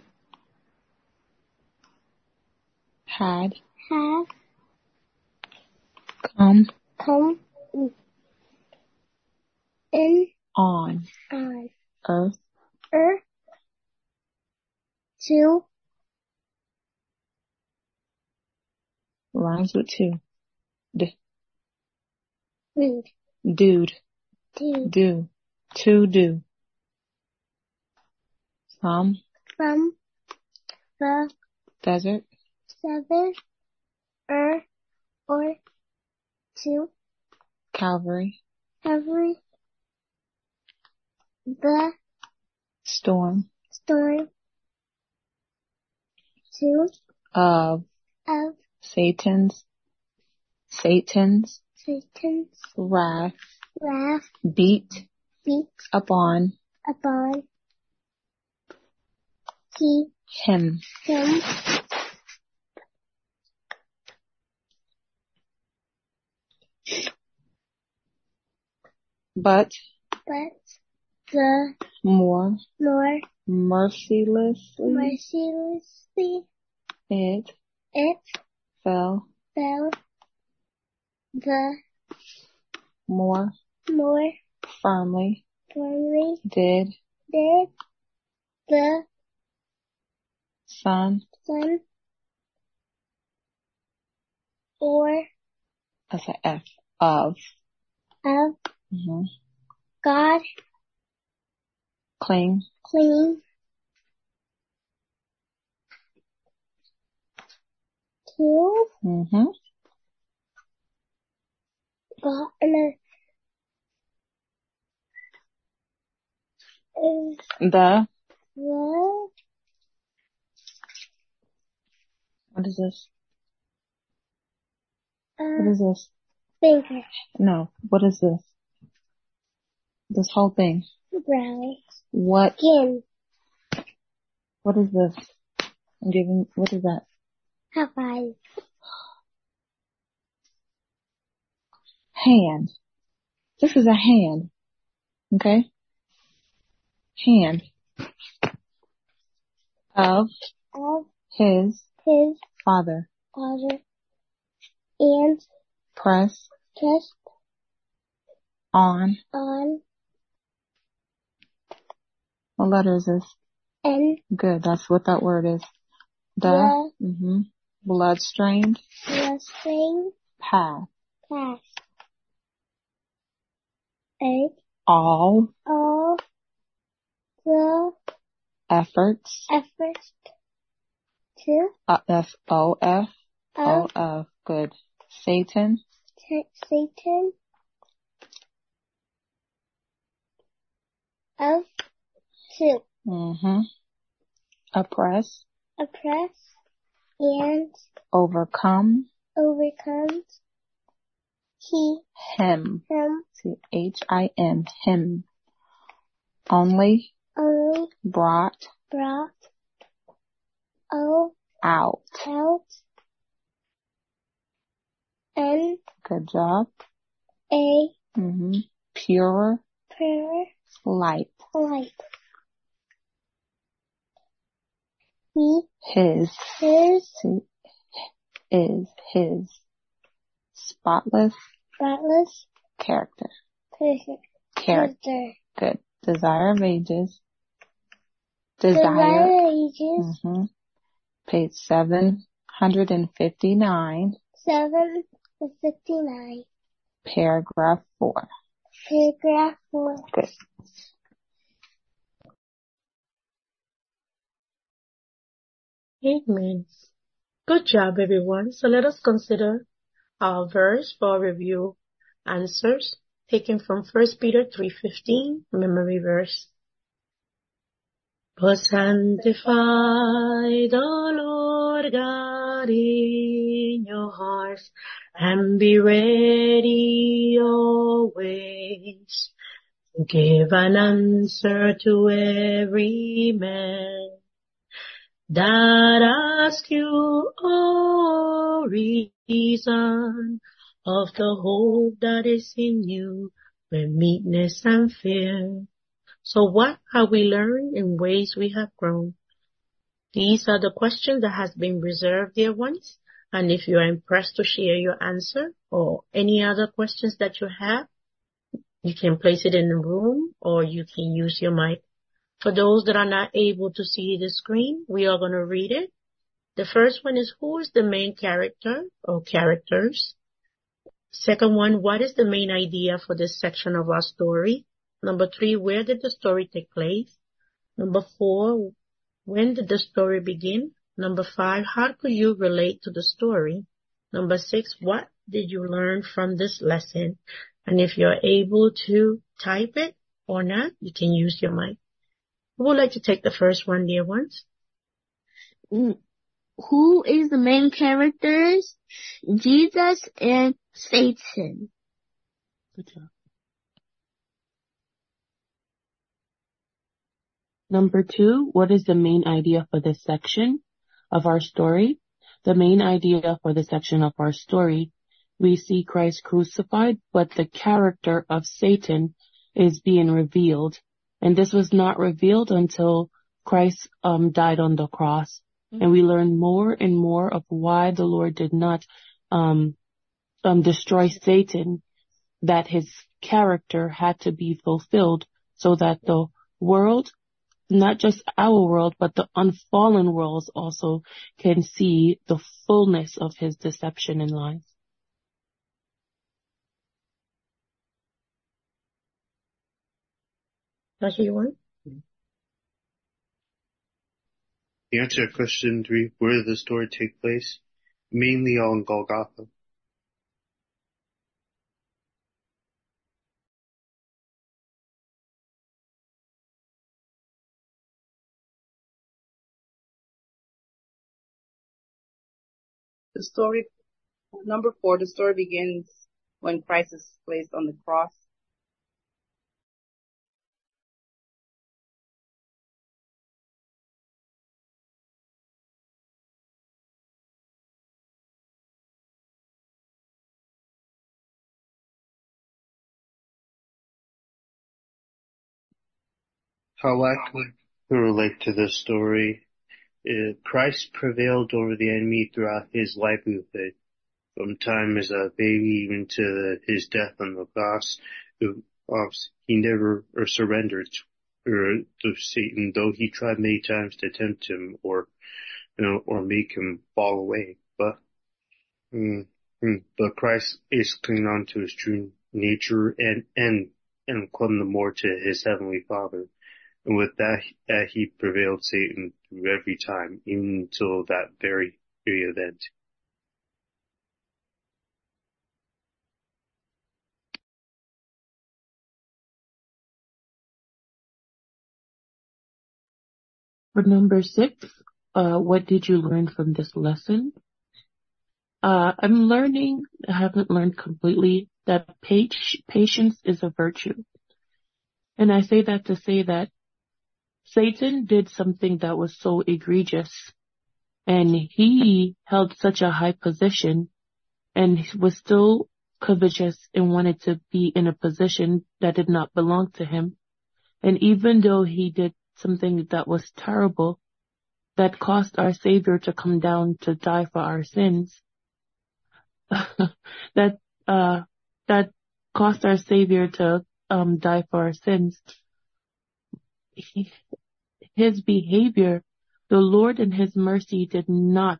had have come in on earth to rhymes with two. read Dude. to Do. To do. From from the desert seven or to Calvary. every the Storm storm to of Satan's Satan's wrath wrath beat beat upon upon him. him But the more more mercilessly it it fell, fell the more more firmly firmly did the Son or as a F of God cling to God the what is this? What is this? finger No, what is this? This whole thing. brow What? skin What is this? I'm giving. What is that? have eyes Hand. This is a hand. Okay? Hand. Of of his his father, father, and pressed pressed on. on What letter is this? and Good, that's what that word is. the Bloodstained blessing path. path. All the efforts. efforts to F-O-F. Good. Satan. Satan of to Oppress. and Overcome. overcomes Him. him H-I-M. Him. Only brought out. And Good job. a Pure light. His is his spotless character. Good. Desire of Ages. Desire of Ages. Page 759. 759. Paragraph 4. Paragraph 4. Good. Amen. Good job, everyone. So let us consider our verse for review answers taken from 1 Peter 3:15, memory verse. But sanctify the Lord God in your hearts and be ready always to give an answer to every man that asks you a reason of the hope that is in you with meekness and fear. So what have we learned in ways we have grown? These are the questions that has been reserved, dear ones. And if you are impressed to share your answer or any other questions that you have, you can place it in the room or you can use your mic. For those that are not able to see the screen, we are going to read it. The first one is, who is the main character or characters? Second one, what is the main idea for this section of our story? Number 3, where did the story take place? Number 4, when did the story begin? Number 5, how could you relate to the story? Number 6, what did you learn from this lesson? And if you're able to type it or not, you can use your mic. Who would like to take the first one, dear ones? Who is the main characters? Jesus and Satan. Good job. Number 2, what is the main idea for this section of our story? The main idea for this section of our story, we see Christ crucified, but the character of Satan is being revealed. And this was not revealed until Christ died on the cross. And we learn more and more of why the Lord did not destroy Satan, that his character had to be fulfilled so that the world, not just our world, but the unfallen worlds also can see the fullness of his deception and lies. Tasha, you want? The answer to question 3, where did the story take place? Mainly on Golgotha. The story, number 4, the story begins when Christ is placed on the cross. How likely to relate to this story? Christ prevailed over the enemy throughout his livelihood, from time as a baby even to his death on the cross. He never surrendered to Satan, though he tried many times to tempt him or make him fall away. But Christ is clinging on to his true nature and clung the more to his heavenly Father. And with that, he prevailed Satan through every time, even until that very event. For number 6, what did you learn from this lesson? I'm learning, I haven't learned completely, that patience is a virtue. And I say that to say that Satan did something that was so egregious, and he held such a high position and was still covetous and wanted to be in a position that did not belong to him. And even though he did something that was terrible, that caused our Savior to come down to die for our sins, that caused our Savior to die for our sins, his behavior, the Lord in his mercy did not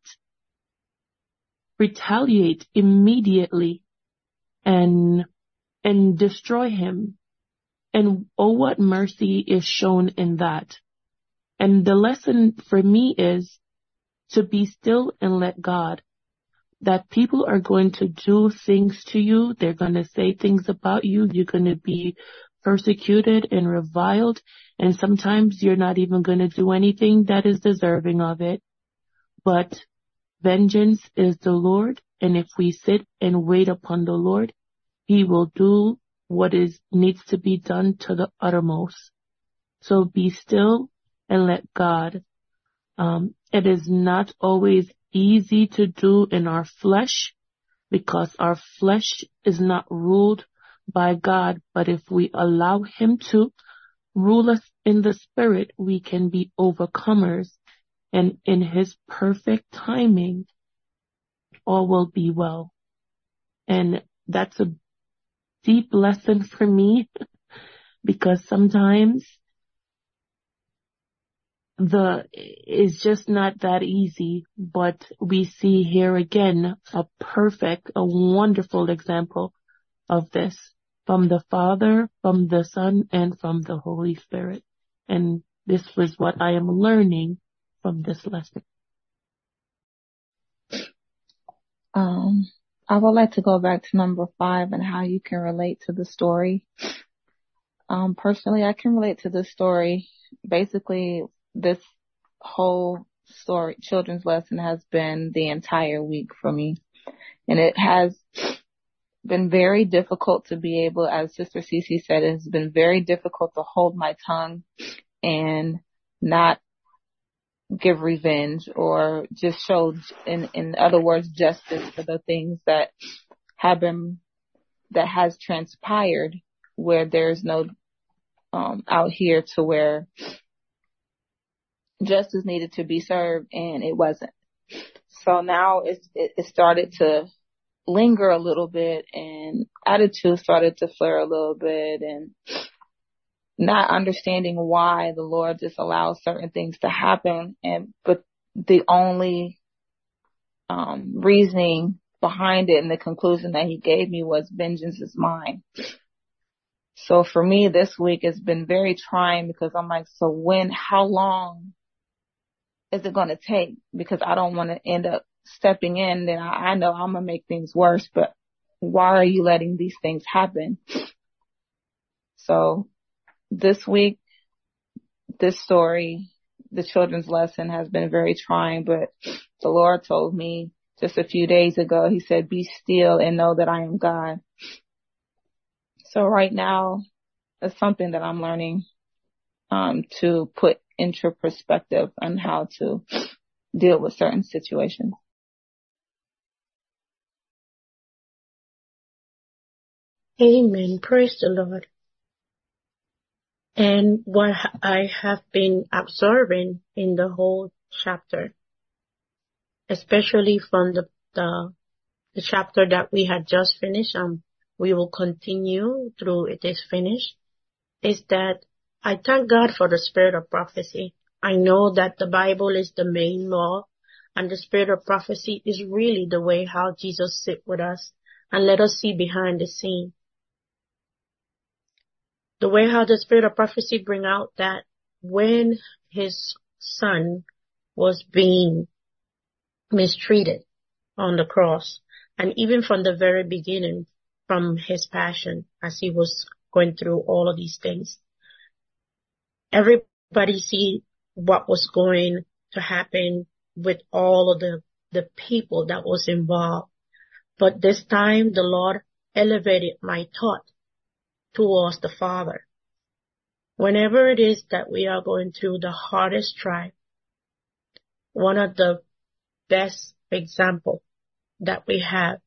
retaliate immediately and destroy him. And oh, what mercy is shown in that. And the lesson for me is to be still and let God. That people are going to do things to you. They're going to say things about you. You're going to be persecuted and reviled. And sometimes you're not even going to do anything that is deserving of it. But vengeance is the Lord. And if we sit and wait upon the Lord, he will do what needs to be done to the uttermost. So be still and let God. It is not always easy to do in our flesh, because our flesh is not ruled by God. But if we allow him to rule us in the spirit, we can be overcomers. And in his perfect timing, all will be well. And that's a deep lesson for me, because sometimes it's just not that easy. But we see here again a wonderful example of this from the Father, from the Son, and from the Holy Spirit. And this was what I am learning from this lesson. I would like to go back to number 5 and how you can relate to the story. Personally, I can relate to this story. Basically, this whole story, children's lesson, has been the entire week for me. And it has been very difficult to be able, as Sister Cece said, it has been very difficult to hold my tongue and not give revenge or just show, in other words, justice for the things that has transpired, where there's no out here to where justice needed to be served and it wasn't. So now it started to linger a little bit, and attitude started to flare a little bit, and not understanding why the Lord just allows certain things to happen. But the only reasoning behind it and the conclusion that he gave me was vengeance is mine. So for me, this week has been very trying, because I'm like, so how long is it going to take? Because I don't want to end up stepping in, then I know I'm going to make things worse, but why are you letting these things happen? So this week, this story, the children's lesson, has been very trying, but the Lord told me just a few days ago, he said, be still and know that I am God. So right now, it's something that I'm learning to put into perspective on how to deal with certain situations. Amen. Praise the Lord. And what I have been observing in the whole chapter, especially from the chapter that we had just finished. We will continue through it is finished. Is that I thank God for the spirit of prophecy. I know that the Bible is the main law, and the spirit of prophecy is really the way how Jesus sit with us and let us see behind the scene. The way how the spirit of prophecy bring out that when his son was being mistreated on the cross, and even from the very beginning, from his passion, as he was going through all of these things, everybody see what was going to happen with all of the people that was involved. But this time the Lord elevated my thought towards the Father. Whenever it is that we are going through the hardest trial, one of the best example that we have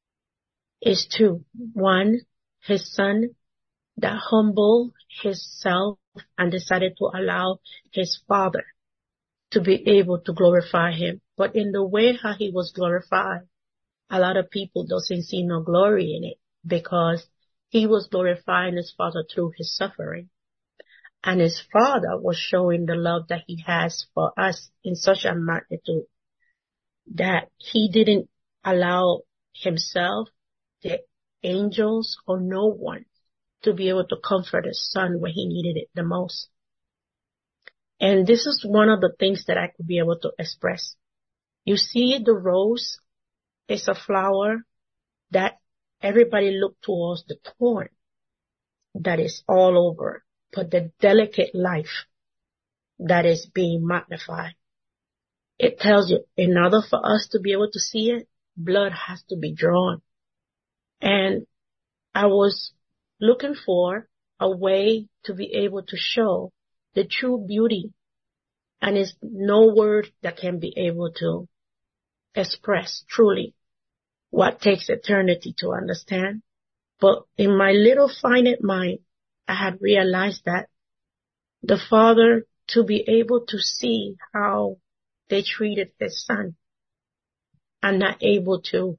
is two. One, his son that humbled himself and decided to allow his Father to be able to glorify him. But in the way how he was glorified, a lot of people doesn't see no glory in it, because he was glorifying his Father through his suffering. And his Father was showing the love that he has for us in such a magnitude that he didn't allow himself, the angels, or no one to be able to comfort his son when he needed it the most. And this is one of the things that I could be able to express. You see, the rose is a flower that everybody look towards the thorn that is all over, but the delicate life that is being magnified. It tells you, in order for us to be able to see it, blood has to be drawn. And I was looking for a way to be able to show the true beauty, and it's no word that can be able to express truly what takes eternity to understand. But in my little finite mind, I had realized that the Father, to be able to see how they treated his son, and not able to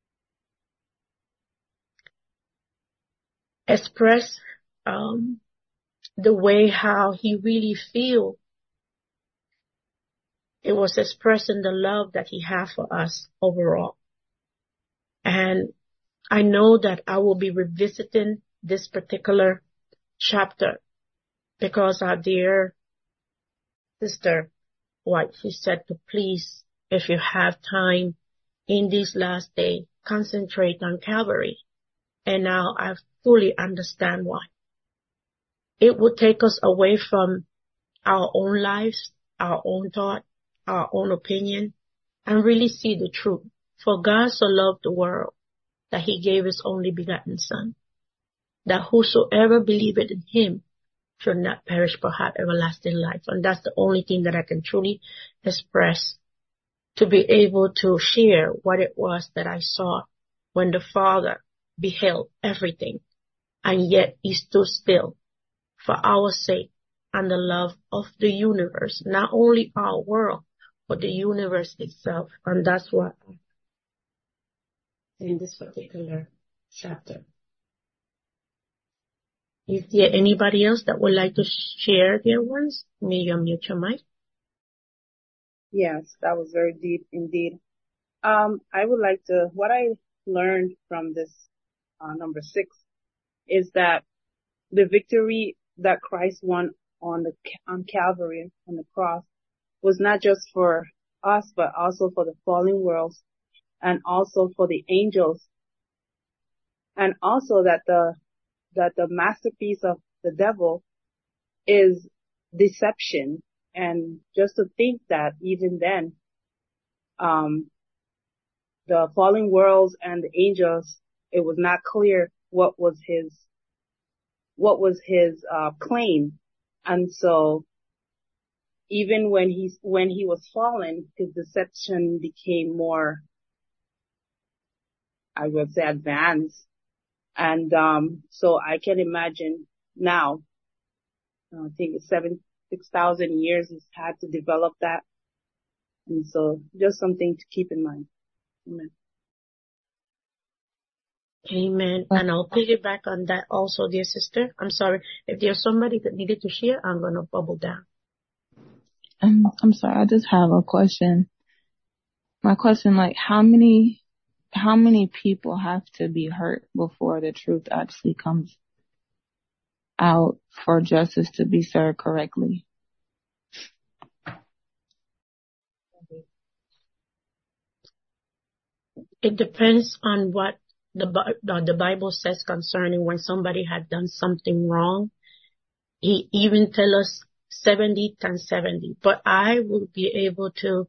express the way how he really feel. It was expressing the love that he had for us overall. And I know that I will be revisiting this particular chapter because our dear sister White, she said to please, if you have time in this last day, concentrate on Calvary. And now I fully understand why. It would take us away from our own lives, our own thought, our own opinion, and really see the truth. For God so loved the world that he gave his only begotten Son, that whosoever believeth in him should not perish but have everlasting life. And that's the only thing that I can truly express, to be able to share what it was that I saw when the Father beheld everything, and yet he stood still for our sake and the love of the universe, not only our world, but the universe itself. And that's what in this particular chapter. Is there anybody else that would like to share their ones? May you unmute your mic. Yes, that was very deep indeed. I would like to, what I learned from this number 6 is that the victory that Christ won on Calvary, on the cross, was not just for us, but also for the fallen worlds, and also for the angels, and also that the masterpiece of the devil is deception. And just to think that even then, the fallen worlds and the angels, it was not clear what was his claim. And so even when he was fallen, his deception became more, I would say, advanced. And so I can imagine now, I think 6,000 years he's had to develop that. And so just something to keep in mind. Amen. Amen. And I'll piggyback on that also, dear sister. I'm sorry. If there's somebody that needed to share, I'm going to bubble down. I'm sorry, I just have a question. My question, like, how many people have to be hurt before the truth actually comes out for justice to be served correctly? It depends on what the Bible says concerning when somebody had done something wrong. He even tell us 70 times 70. But I will be able to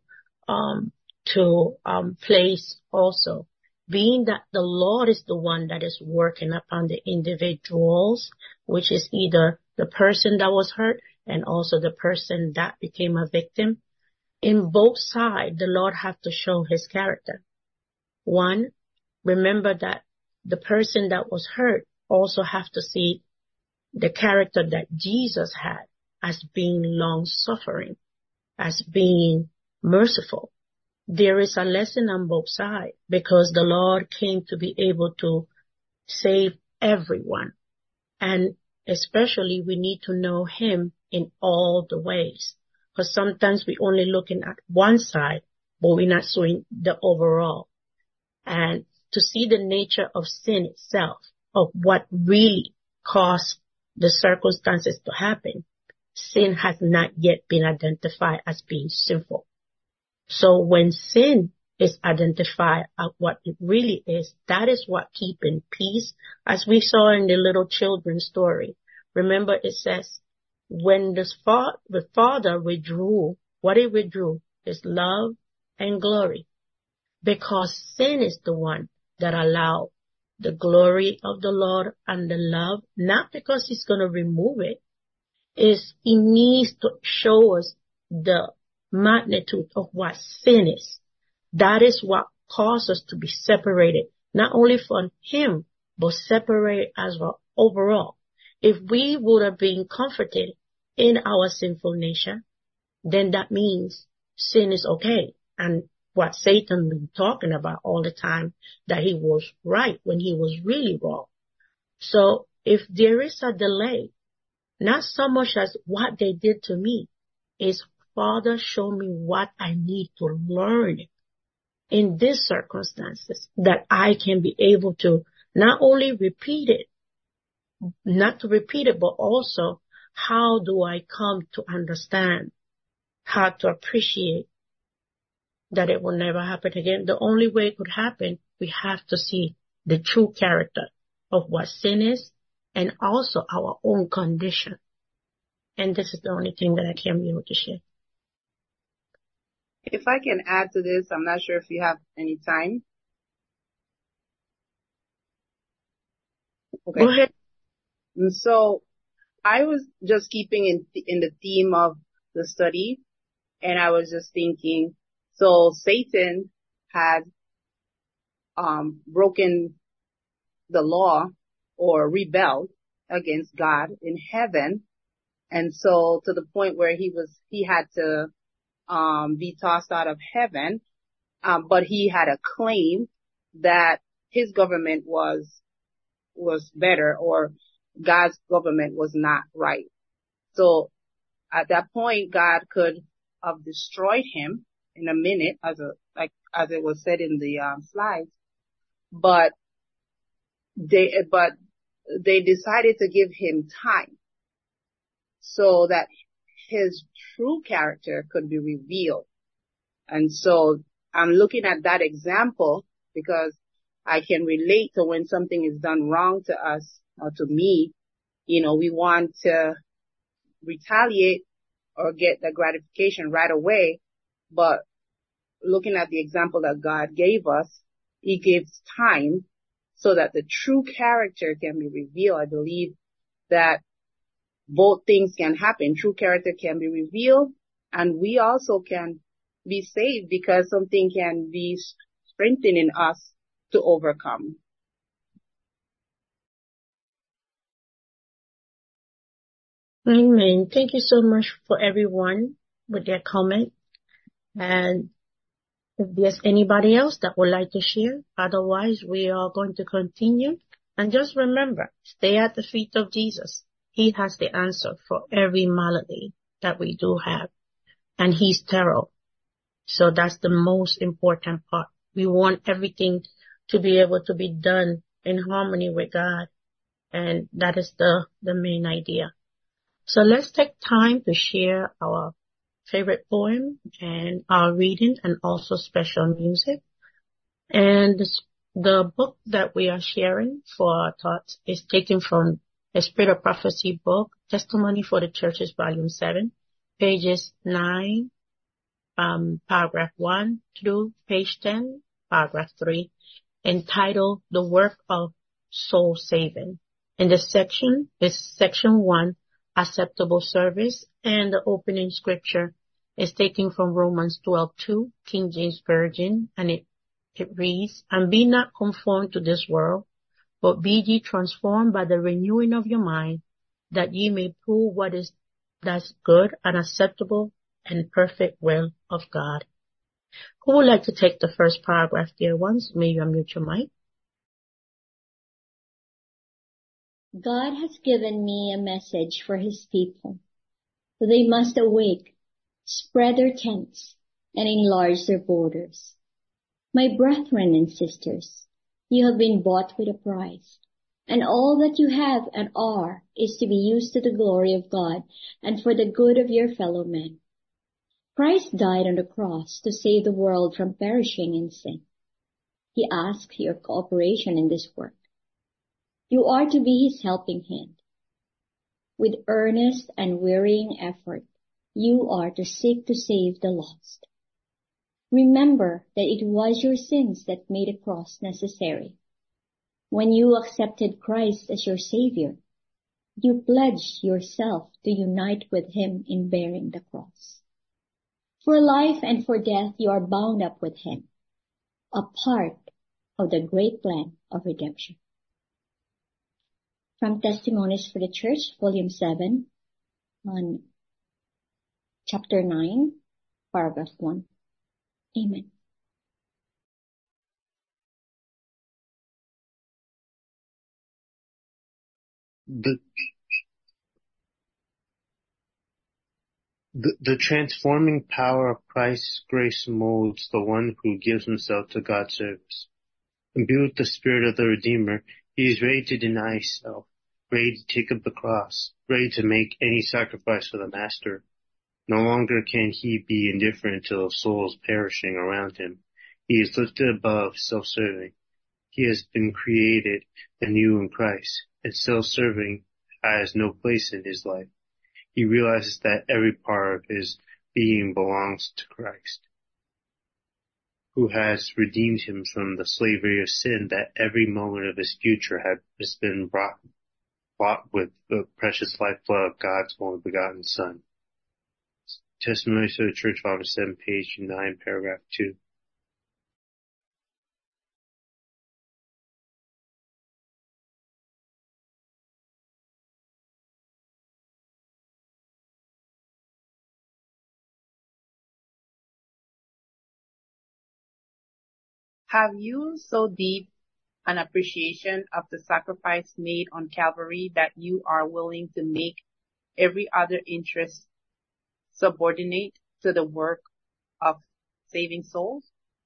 place also, being that the Lord is the one that is working upon the individuals, which is either the person that was hurt and also the person that became a victim. In both sides, the Lord have to show his character. One, remember that the person that was hurt also have to see the character that Jesus had as being long-suffering, as being merciful. There is a lesson on both sides because the Lord came to be able to save everyone. And especially we need to know him in all the ways. Because sometimes we're only looking at one side, but we're not seeing the overall. And to see the nature of sin itself, of what really caused the circumstances to happen, sin has not yet been identified as being sinful. So when sin is identified at what it really is, that is what keeping peace, as we saw in the little children's story. Remember it says, when the father withdrew, what he withdrew is love and glory. Because sin is the one that allowed the glory of the Lord and the love, not because he's going to remove it, is he needs to show us the magnitude of what sin is. That is what caused us to be separated, not only from him, but separated as well overall. If we would have been comforted in our sinful nature, then that means sin is okay. And what Satan been talking about all the time, that he was right when he was really wrong. So if there is a delay, not so much as what they did to me, is Father, show me what I need to learn in these circumstances that I can be able to not only repeat it, not to repeat it, but also how do I come to understand, how to appreciate that it will never happen again. The only way it could happen, we have to see the true character of what sin is and also our own condition. And this is the only thing that I can be able to share. If I can add to this, I'm not sure if you have any time. Okay. Go ahead. And so I was just keeping in the theme of the study, and I was just thinking, so Satan had broken the law or rebelled against God in heaven, and so to the point where he had to be tossed out of heaven, but he had a claim that his government was better, or God's government was not right. So at that point, God could have destroyed him in a minute, as it was said in the slides, but they decided to give him time so that his true character could be revealed. And so I'm looking at that example because I can relate to when something is done wrong to us or to me. We want to retaliate or get the gratification right away. But looking at the example that God gave us, he gives time so that the true character can be revealed. I believe that both things can happen. True character can be revealed, and we also can be saved because something can be strengthened in us to overcome. Amen. Thank you so much for everyone with their comment. And if there's anybody else that would like to share, otherwise we are going to continue. And just remember, stay at the feet of Jesus. He has the answer for every malady that we do have. And he's thorough. So that's the most important part. We want everything to be able to be done in harmony with God. And that is the main idea. So let's take time to share our favorite poem and our reading and also special music. And the book that we are sharing for our thoughts is taken from the Spirit of Prophecy book, Testimony for the Churches, Volume 7, pages 9, paragraph 1 through page 10, paragraph 3, entitled The Work of Soul Saving. And the section is section 1, Acceptable Service, and the opening scripture is taken from Romans 12:2, King James Version, and it reads, And be not conformed to this world, but be ye transformed by the renewing of your mind, that ye may prove what is that's good and acceptable and perfect will of God. Who would like to take the first paragraph, dear ones? May you unmute your mic. God has given me a message for his people. They must awake, spread their tents, and enlarge their borders. My brethren and sisters, you have been bought with a price, and all that you have and are is to be used to the glory of God and for the good of your fellow men. Christ died on the cross to save the world from perishing in sin. He asks your cooperation in this work. You are to be his helping hand. With earnest and wearying effort, you are to seek to save the lost. Remember that it was your sins that made a cross necessary. When you accepted Christ as your Savior, you pledged yourself to unite with him in bearing the cross. For life and for death you are bound up with him, a part of the great plan of redemption. From Testimonies for the Church, Volume 7, on Chapter 9, Paragraph 1. Amen. The transforming power of Christ's grace molds the one who gives himself to God's service. Imbued with the spirit of the Redeemer, he is ready to deny himself, ready to take up the cross, ready to make any sacrifice for the Master. No longer can he be indifferent to the souls perishing around him. He is lifted above self-serving. He has been created anew in Christ, and self-serving has no place in his life. He realizes that every part of his being belongs to Christ, who has redeemed him from the slavery of sin, that every moment of his future has been bought with the precious lifeblood of God's only begotten Son. Testimony to the Church, Volume 7, page 9, paragraph 2. Have you so deep an appreciation of the sacrifice made on Calvary that you are willing to make every other interest subordinate to the work of saving souls?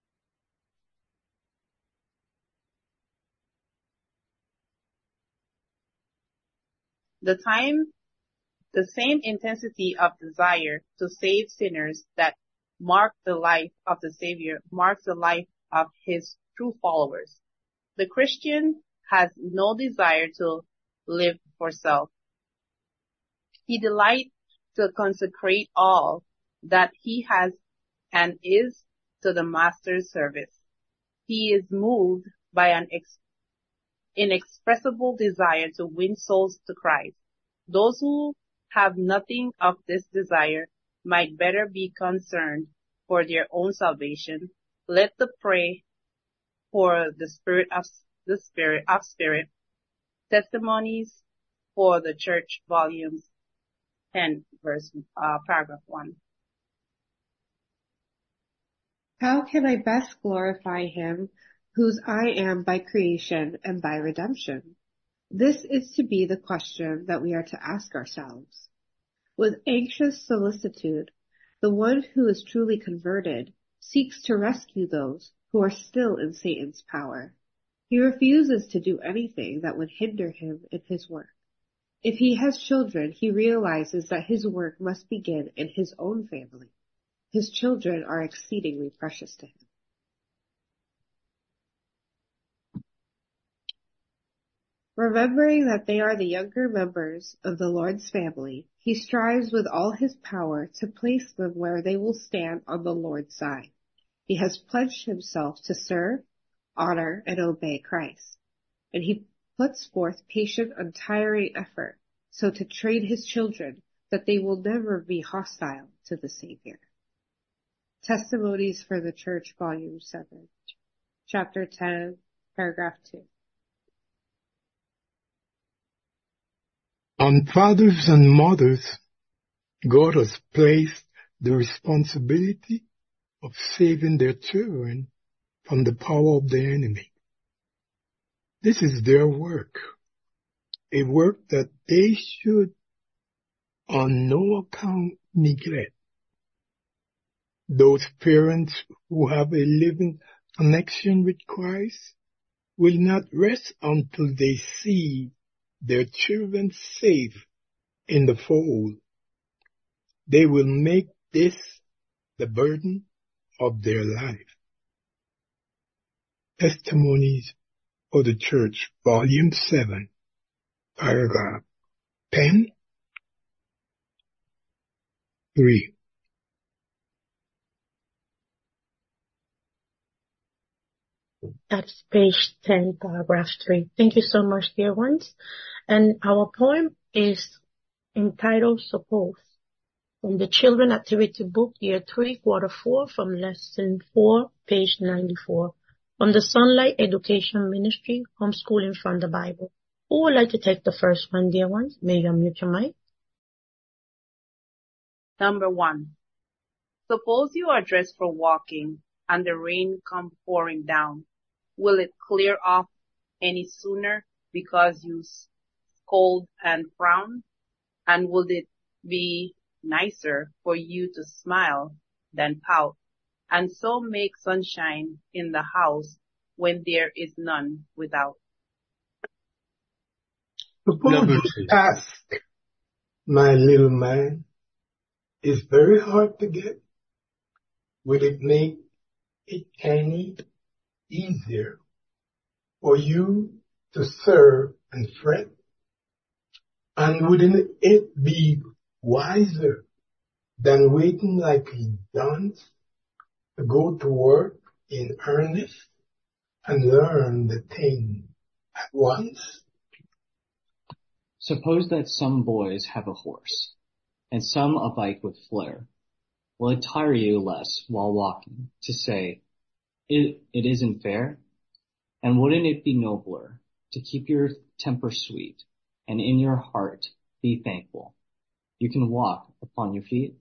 The same intensity of desire to save sinners that marked the life of the Savior marks the life of his true followers. The Christian has no desire to live for self. He delights to consecrate all that he has and is to the Master's service. He is moved by an inexpressible desire to win souls to Christ. Those who have nothing of this desire might better be concerned for their own salvation. Let them pray for the Spirit of Testimonies for the Church, Volumes 10, paragraph 1. How can I best glorify him whose I am by creation and by redemption? This is to be the question that we are to ask ourselves. With anxious solicitude, the one who is truly converted seeks to rescue those who are still in Satan's power. He refuses to do anything that would hinder him in his work. If he has children, he realizes that his work must begin in his own family. His children are exceedingly precious to him. Remembering that they are the younger members of the Lord's family, he strives with all his power to place them where they will stand on the Lord's side. He has pledged himself to serve, honor, and obey Christ. And he puts forth patient, untiring effort so to train his children that they will never be hostile to the Savior. Testimonies for the Church, Volume 7, Chapter 10, Paragraph 2. On fathers and mothers, God has placed the responsibility of saving their children from the power of the enemy. This is their work, a work that they should on no account neglect. Those parents who have a living connection with Christ will not rest until they see their children safe in the fold. They will make this the burden of their life. Testimonies for the Church, Volume 7, Paragraph 10, 3. That's page 10, paragraph 3. Thank you so much, dear ones. And our poem is entitled Suppose, from the Children Activity Book, Year 3, Quarter 4, from Lesson 4, page 94, from the Sunlight Education Ministry, Homeschooling from the Bible. Who would like to take the first one, dear ones? May you unmute your mic? Number 1. Suppose you are dressed for walking and the rain come pouring down. Will it clear off any sooner because you scold and frown? And would it be nicer for you to smile than pout, and so make sunshine in the house when there is none without? Suppose this task, my little man, is very hard to get. Will it make it any easier for you to serve and fret? And wouldn't it be wiser than waiting like he does to go to work in earnest and learn the thing at once? Suppose that some boys have a horse, and some a bike with flair. Will it tire you less while walking to say, it isn't fair? And wouldn't it be nobler to keep your temper sweet, and in your heart be thankful? You can walk upon your feet.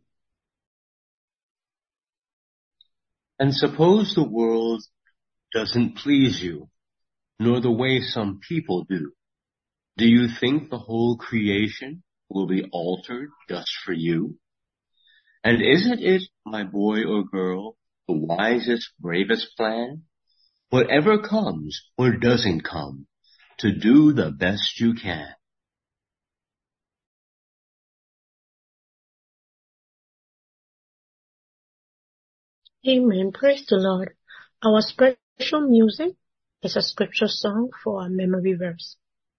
And suppose the world doesn't please you, nor the way some people do. Do you think the whole creation will be altered just for you? And isn't it, my boy or girl, the wisest, bravest plan? Whatever comes or doesn't come, to do the best you can. Amen. Praise the Lord. Our special music is a scripture song for our memory verse.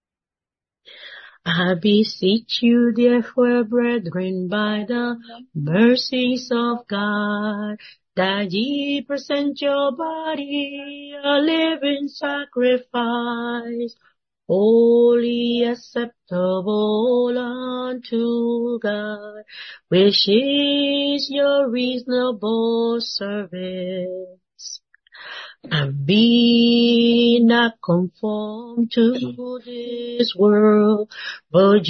I beseech you, therefore, brethren, by the mercies of God, that ye present your body a living sacrifice, holy acceptable unto God, which is your reasonable service. And be not conformed to this world, but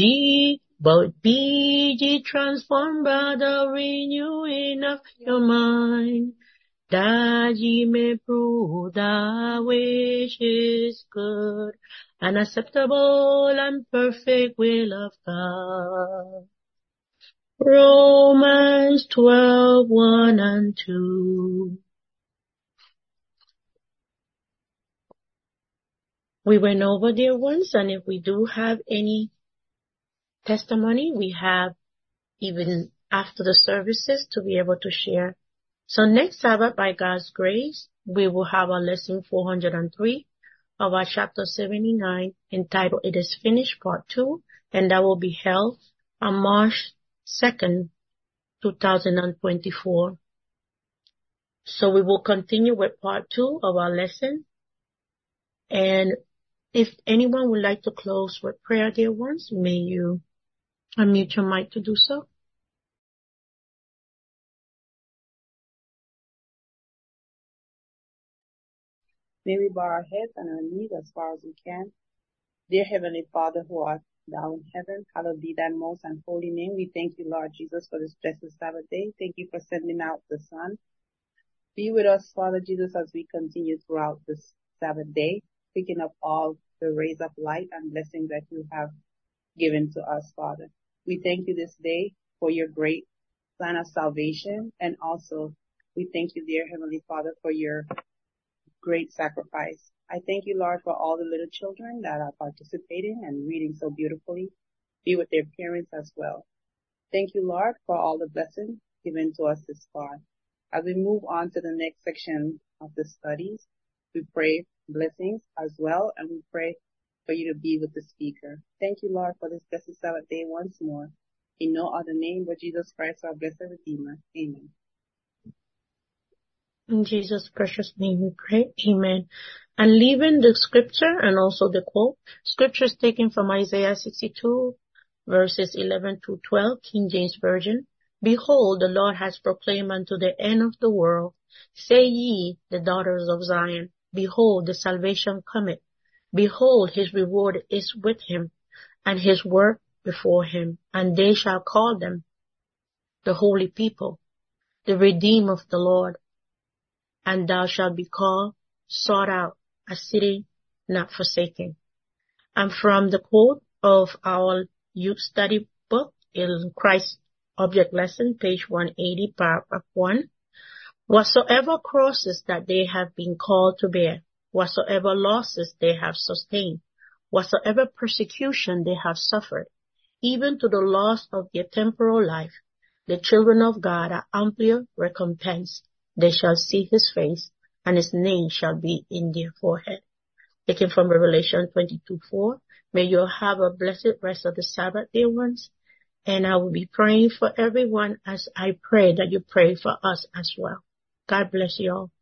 be ye transformed by the renewing of your mind, that ye may prove that which is good and acceptable and perfect will of God. Romans 12:1 and 2. We went over there once, and if we do have any testimony, we have even after the services to be able to share. So next Sabbath, by God's grace, we will have our lesson 403 of our chapter 79 entitled It is Finished Part 2, and that will be held on March 2nd, 2024. So we will continue with Part 2 of our lesson. And if anyone would like to close with prayer, dear ones, may you unmute your mic to do so. May we bow our heads and our knees as far as we can. Dear Heavenly Father who art thou in heaven, hallowed be thy most and holy name. We thank you, Lord Jesus, for this blessed Sabbath day. Thank you for sending out the sun. Be with us, Father Jesus, as we continue throughout this Sabbath day, picking up all the rays of light and blessings that you have given to us, Father. We thank you this day for your great plan of salvation, and also we thank you, dear Heavenly Father, for your great sacrifice. I thank you, Lord, for all the little children that are participating and reading so beautifully. Be with their parents as well. Thank you, Lord, for all the blessings given to us this far. As we move on to the next section of the studies, we pray blessings as well, and we pray for you to be with the speaker. Thank you, Lord, for this blessed Sabbath day once more. In no other name but Jesus Christ, our blessed Redeemer. Amen. In Jesus' precious name we pray. Amen. And leaving the scripture and also the quote, scripture is taken from Isaiah 62, verses 11 to 12, King James Version. Behold, the Lord has proclaimed unto the end of the world, say ye, the daughters of Zion, behold, the salvation cometh. Behold, his reward is with him, and his work before him. And they shall call them the holy people, the redeemed of the Lord. And thou shalt be called, sought out, a city not forsaken. And from the quote of our youth study book in Christ Object Lesson, page 180, paragraph 1, whatsoever crosses that they have been called to bear, whatsoever losses they have sustained, whatsoever persecution they have suffered, even to the loss of their temporal life, the children of God are amply recompensed. They shall see his face, and his name shall be in their forehead. Taken from Revelation 22:4. May you have a blessed rest of the Sabbath, dear ones. And I will be praying for everyone as I pray that you pray for us as well. God bless you all.